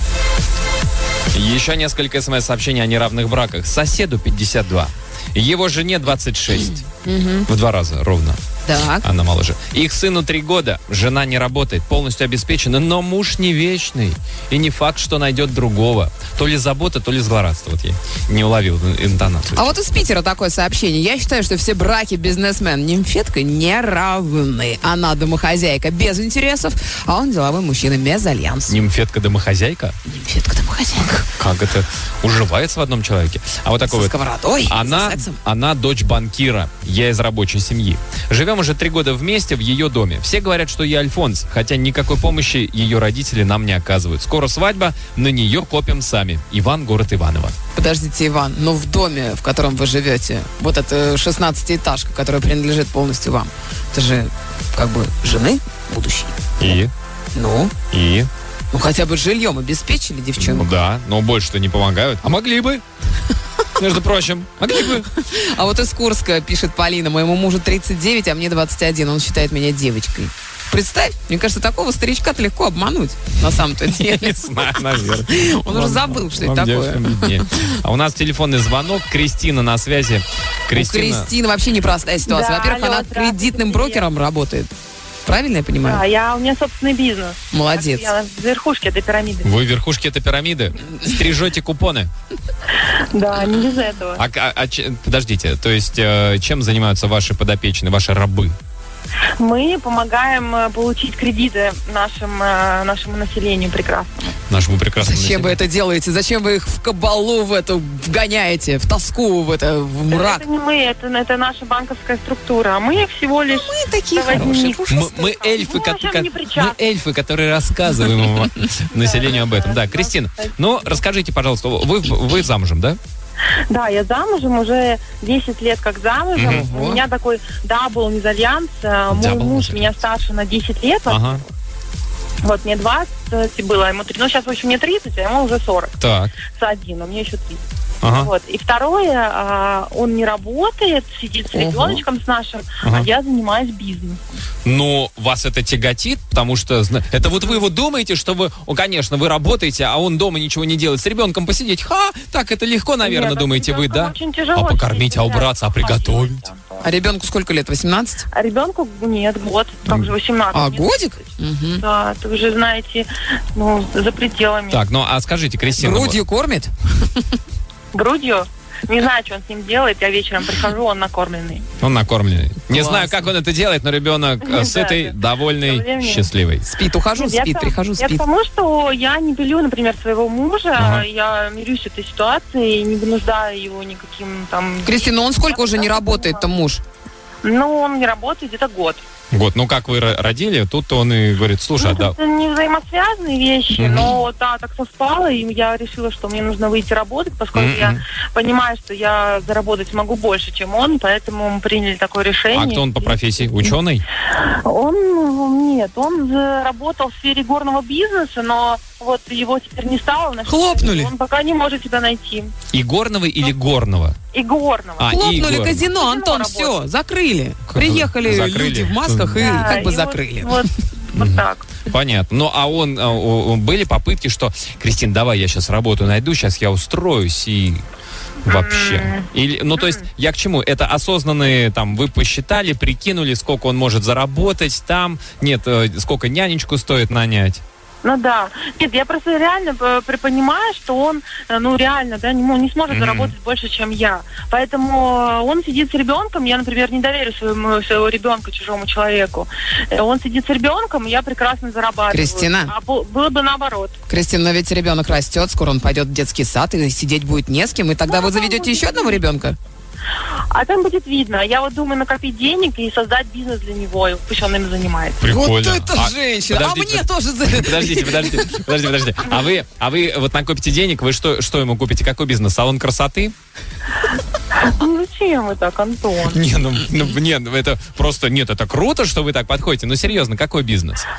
S2: Еще несколько смс-сообщений о неравных браках. Соседу пятьдесят два. Его жене двадцать шесть. В два раза ровно.
S4: Так.
S2: Она моложе. Их сыну три года. Жена не работает, полностью обеспечена, но муж не вечный. И не факт, что найдет другого. То ли забота, то ли злорадство. Вот я не уловил интонацию.
S4: А вот из Питера такое сообщение. Я считаю, что все браки бизнесмен-нимфетка не равны. Она домохозяйка без интересов, а он деловой мужчина без альянса.
S2: Нимфетка-домохозяйка?
S4: Нимфетка-домохозяйка.
S2: Как это уживается в одном человеке? А вот такой
S4: Со
S2: вот.
S4: сковородой,
S2: Она,
S4: со сексом.
S2: она дочь банкира. Я из рабочей семьи. Живем уже три года вместе в ее доме. Все говорят, что я Альфонс, хотя никакой помощи ее родители нам не оказывают. Скоро свадьба, на нее копим сами. Иван, город Иваново.
S4: Подождите, Иван, но в доме, в котором вы живете, вот эта шестнадцатиэтажка, которая принадлежит полностью вам, это же как бы жены будущей.
S2: И?
S4: Ну?
S2: И?
S4: Ну хотя бы жильем обеспечили девчонку.
S2: Ну да, но больше-то не помогают. А могли бы. Между прочим, могли бы.
S4: А вот из Курска пишет Полина: моему мужу тридцать девять, а мне двадцать один. Он считает меня девочкой. Представь, мне кажется, такого старичка-то легко обмануть, на самом-то деле.
S2: Не знаю, наверное.
S4: Он уже забыл, что это такое.
S2: А у нас телефонный звонок. Кристина на связи.
S4: У Кристины вообще непростая ситуация.
S5: Да,
S4: Во-первых,
S5: алло,
S4: она
S5: здравствуйте,
S4: кредитным
S5: привет.
S4: брокером работает. Правильно я понимаю?
S5: Да, я, у меня собственный бизнес.
S4: Молодец.
S5: Я в верхушке этой пирамиды.
S2: Вы в верхушке этой пирамиды стрижете купоны.
S5: Да, не без этого.
S2: А, а- а че- подождите, то есть э, чем занимаются ваши подопечные, ваши рабы?
S5: Мы помогаем э, получить кредиты нашим, э, нашему населению прекрасному.
S2: Нашему прекрасному
S4: Зачем вы
S2: населению?
S4: это делаете? Зачем вы их в кабалу в эту вгоняете, в тоску, в это, в мрак?
S5: Это не мы, это, это наша банковская структура. А мы всего лишь...
S4: Мы такие
S5: проводник.
S4: хорошие.
S2: Мы, мы эльфы,
S5: Мы
S2: ко-
S5: вообще
S2: ко-
S5: не причастны.
S2: мы эльфы, которые рассказываем вам, населению об этом. Да, Кристина, ну расскажите, пожалуйста, вы, вы замужем, да?
S5: Да, я замужем, уже десять лет как замужем.
S2: Мгм.
S5: У меня такой дабл мезальянс. Э, Мой
S2: Дабл
S5: муж
S2: мезальянс.
S5: меня старше на десять лет.
S2: Ага,
S5: Вот мне двадцать было, ему три. Ну, сейчас, в общем, мне тридцать, а ему уже сорок.
S2: так,
S5: С один, а мне еще тридцать.
S2: ага,
S5: Вот. И второе, а, он не работает, сидит с
S4: Ого.
S5: ребеночком с нашим,
S2: Ага.
S5: а я занимаюсь бизнесом.
S2: но вас это тяготит, потому что, зна- это вот вы вот думаете, что вы, о, конечно, вы работаете, а он дома ничего не делает, с ребенком посидеть, ха, так это легко, наверное,
S5: Нет,
S2: думаете
S5: с
S2: вы,
S5: ребенком
S2: да?
S5: очень тяжело
S2: А покормить,
S5: сидеть,
S2: а убраться, а
S5: да,
S2: приготовить?
S5: Антон.
S4: А ребенку сколько лет? восемнадцать?
S5: А ребенку нет, год, как же восемнадцать.
S4: А,
S5: нет.
S4: годик? Мгм.
S5: Да, ты уже знаете, ну, за пределами.
S2: Так, ну а скажите, Кристина,
S4: Грудью кормит?
S5: Грудью? Не знаю, что он с ним делает. Я вечером прихожу, он накормленный.
S2: вот, он накормленный. Не
S4: Классно.
S2: знаю, как он это делает, но ребенок э,
S5: Да,
S2: сытый,
S5: да.
S2: довольный,
S5: Проблем нет.
S2: счастливый.
S4: Спит, ухожу,
S5: Нет, я
S4: спит,
S5: к-
S4: прихожу,
S5: Я к
S4: спит.
S5: тому, что я не белю, например, своего мужа.
S2: Ага.
S5: Я мирюсь с этой ситуацией, не вынуждаю его никаким там...
S4: Кристина, он сколько уже не
S5: Я
S4: работает-то муж?
S5: Ну, он не работает где-то год.
S2: Вот, ну как вы ро- родили, тут он и говорит, слушай, а
S5: Ну,
S2: да,
S5: это не взаимосвязанные вещи,
S2: Мгм.
S5: но да, так совпало, и я решила, что мне нужно выйти работать, поскольку
S2: Мгм.
S5: я понимаю, что я заработать могу больше, чем он, поэтому мы приняли такое решение.
S2: а кто он по
S5: И-
S2: профессии? Ученый?
S5: Он, нет, он э, работал в сфере горного бизнеса, но вот его теперь не стало. в нашей
S4: Хлопнули.
S5: жизни. Он пока не может себя найти.
S2: И горного или горного?
S5: И горного.
S2: А,
S4: Хлопнули
S2: Игорь.
S4: казино, Антон,
S5: Казино
S4: все,
S5: работает.
S4: закрыли.
S2: Как
S4: Приехали
S2: закрыли?
S4: люди в масках и
S5: Да,
S4: как бы
S5: и вот-
S4: закрыли.
S5: Вот, вот так.
S2: Понятно. Ну, а он, а, о, о, были попытки, что, Кристин, давай я сейчас работу найду, сейчас я устроюсь и вообще. Или, ну, то есть, я к чему? Это осознанные, там, вы посчитали, прикинули, сколько он может заработать там, нет, э, сколько нянечку стоит нанять.
S5: Ну да. Нет, я просто реально п- при- понимаю, что он, э, ну реально, да, не, мо- не сможет
S2: Мгм.
S5: заработать больше, чем я. Поэтому он сидит с ребенком, я, например, не доверю своему, своего ребенка чужому человеку. Э, Он сидит с ребенком, и я прекрасно зарабатываю.
S4: Кристина.
S5: А бу- было бы наоборот.
S4: Кристина, но ведь ребенок растет, скоро он пойдет в детский сад, и сидеть будет не с кем, и тогда
S5: Ну,
S4: вы заведете
S5: будет
S4: еще одного ребенка?
S5: А там будет видно. Я вот думаю накопить денег и создать бизнес для него, и пусть он им занимается.
S2: Прикольно.
S4: Вот это
S2: А,
S4: женщина! А
S2: подождите,
S4: мне тоже... за-
S2: Подождите, подождите, подождите, подождите. А вы, а вы вот накопите денег, вы что, что ему купите? Какой бизнес? Салон красоты?
S5: Ну зачем вы так, Антон?
S2: Не, ну, ну, нет, ну, это просто, нет, это круто, что вы так подходите. Но серьезно, какой бизнес?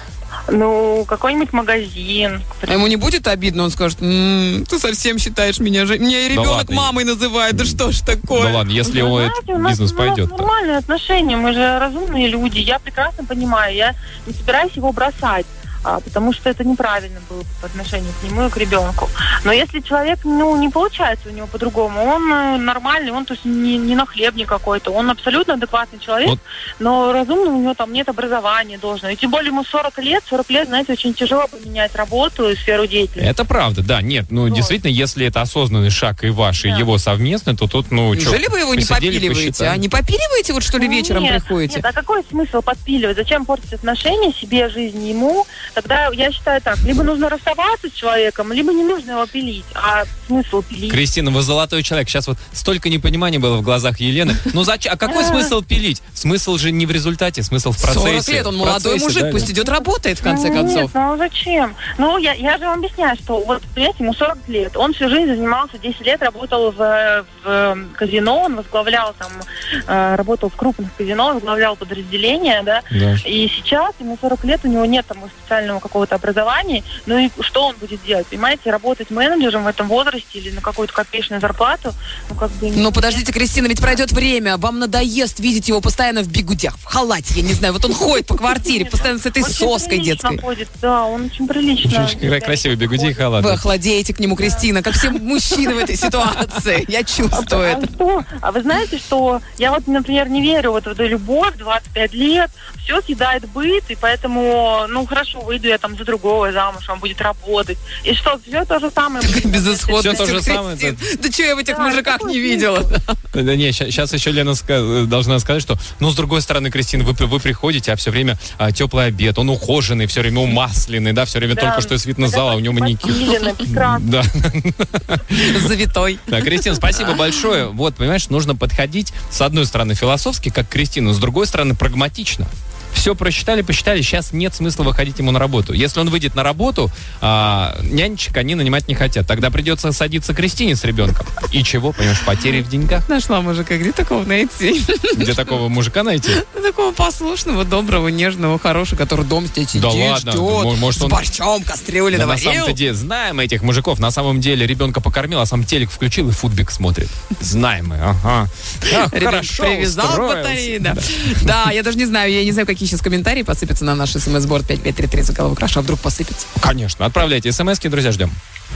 S5: Ну, какой-нибудь магазин.
S4: А ему не будет обидно? Он скажет, м-м, ты совсем считаешь меня же... Меня и ребенок
S2: ладно.
S4: мамой называет. Да что ж такое?
S2: Да ладно, если
S5: Вы
S2: его
S5: знаете,
S2: этот
S5: у нас,
S2: бизнес
S5: у нас
S2: пойдет.
S5: нормальные отношения, мы же разумные люди. Я прекрасно понимаю, я не собираюсь его бросать. А, потому что это неправильно было по отношению к нему и к ребенку. Но если человек, ну, не получается у него по-другому, он э, нормальный, он то есть не, не нахлебник какой-то, он абсолютно адекватный человек,
S2: Вот.
S5: но разумно у него там нет образования должного. И тем более ему сорок лет, сорок лет, знаете, очень тяжело поменять работу и сферу деятельности.
S2: Это правда, да. Нет, ну,
S5: Вот.
S2: действительно, если это осознанный шаг и ваш, и
S5: Да.
S2: его совместный, то тут, ну, что...
S4: Неужели вы его не попиливаете? А не попиливаете, вот что ли, вечером
S5: нет,
S4: приходите?
S5: Нет, а какой смысл подпиливать? Зачем портить отношения себе, жизни ему? Тогда я считаю так, либо нужно расставаться с человеком, либо не нужно его пилить. А смысл пилить?
S2: Кристина, вы золотой человек. Сейчас вот столько непонимания было в глазах Елены. Ну зачем? А какой смысл пилить? Смысл же не в результате, смысл в процессе.
S4: сорок лет, он молодой
S2: процессе,
S4: мужик,
S2: да,
S4: пусть
S2: да.
S4: идет работает, в конце
S5: Ну,
S4: концов.
S5: Нет, ну зачем? Ну, я, я же вам объясняю, что вот, понимаете, ему сорок лет. Он всю жизнь занимался, десять лет работал в, в казино, он возглавлял там, э, работал в крупных казино, возглавлял подразделения, да.
S2: Да.
S5: И сейчас ему сорок лет, у него нет там специального какого-то образования. Ну и что он будет делать? Понимаете, работать менеджером в этом возрасте или на какую-то копеечную зарплату, ну как бы...
S4: Ну, подождите, Кристина, ведь пройдет время, вам надоест видеть его постоянно в бигудях, в халате, я не знаю, вот он ходит по квартире, постоянно с этой
S5: Очень
S4: соской
S5: прилично
S4: детской.
S5: ходит, да, он очень прилично.
S2: Очень кра- красивый бигуди и халат.
S4: Вы охладеете к нему, Кристина, как все мужчины в этой ситуации. Я чувствую
S5: А,
S4: это.
S5: что? А вы знаете, что я вот, например, не верю вот в эту любовь, двадцать пять лет, все съедает быт, и поэтому, ну хорошо, выйду я там за другого замуж, он будет работать. И что, все то же самое. будет.
S4: Безысходность,
S2: Всё то же самое,
S4: Кристин. Да что я в этих
S5: Да,
S4: мужиках
S5: какой
S4: не видела?
S2: Да не, сейчас еще Лена ска- должна сказать, что, ну, с другой стороны, Кристина, вы, вы приходите, а все время а, теплый обед, он ухоженный, все время умасленный, да, все время
S5: Да.
S2: только что из фитнес-зала, у него маникюр.
S5: Постелено, прекрасно.
S2: Да.
S4: Завитой.
S2: Да, Кристина, спасибо большое. Вот, понимаешь, нужно подходить, с одной стороны, философски, как Кристина, с другой стороны, прагматично. Все просчитали, посчитали, сейчас нет смысла выходить ему на работу. Если он выйдет на работу, а, нянечек они нанимать не хотят. Тогда придется садиться Кристине с ребенком. И чего, понимаешь, потери в деньгах?
S4: Нашла мужика, где такого найти?
S2: Где такого мужика найти?
S4: Такого послушного, доброго, нежного, хорошего, который дом здесь сидит,
S2: Да ладно,
S4: ждет,
S2: м- может,
S4: с
S2: он-
S4: борщом, кастрюли
S2: Да на
S4: наварил.
S2: самом-то деле, знаем этих мужиков. На самом деле ребенка покормил, а сам телек включил и футбик смотрит. Знаем мы, ага. Ах,
S4: Ребенок
S2: хорошо
S4: привязал
S2: устроился.
S4: батареи, да. Да, я даже не знаю, я не знаю, какие сейчас комментарии посыпятся на наш смс-борд пять пять три три заголовок Раша, а вдруг посыпется.
S2: Конечно, отправляйте смски, друзья, ждем.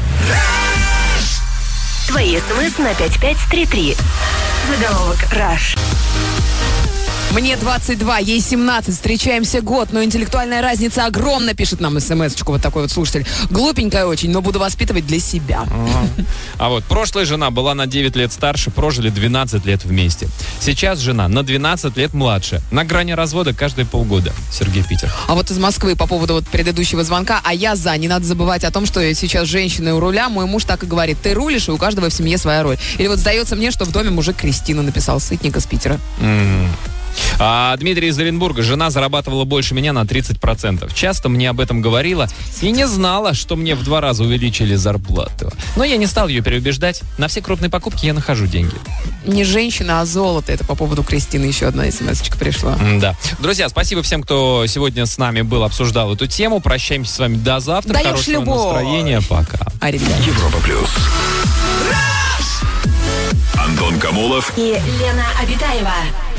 S1: Твои смс на пять пять три три. Заголовок Rush.
S4: Мне двадцать два, ей семнадцать, встречаемся год, но интеллектуальная разница огромна, пишет нам смс-очку вот такой вот слушатель. Глупенькая очень, но буду воспитывать для себя.
S2: А вот прошлая жена была на девять лет старше, прожили двенадцать лет вместе. Сейчас жена на двенадцать лет младше. На грани развода каждые полгода. Сергей, Питер.
S4: А вот из Москвы по поводу вот предыдущего звонка, а я за. Не надо забывать о том, что сейчас женщины у руля. Мой муж так и говорит: ты рулишь, и у каждого в семье своя роль. Или вот сдается мне, что в доме мужик Кристина, написал Сытник из Питера.
S2: М. А Дмитрий из Оренбурга. Жена зарабатывала больше меня на тридцать процентов. Часто мне об этом говорила и не знала, что мне в два раза увеличили зарплату. Но я не стал ее переубеждать. На все крупные покупки я нахожу деньги.
S4: Не женщина, а золото. Это по поводу Кристины еще одна смс-очка пришла.
S2: Да. Друзья, спасибо всем, кто сегодня с нами был, обсуждал эту тему. Прощаемся с вами до завтра.
S4: Даешь
S2: Хорошего
S4: любовь.
S2: настроения. Пока.
S4: А, ребят.
S3: Европа плюс. Антон Камолов
S1: И Лена Обитаева.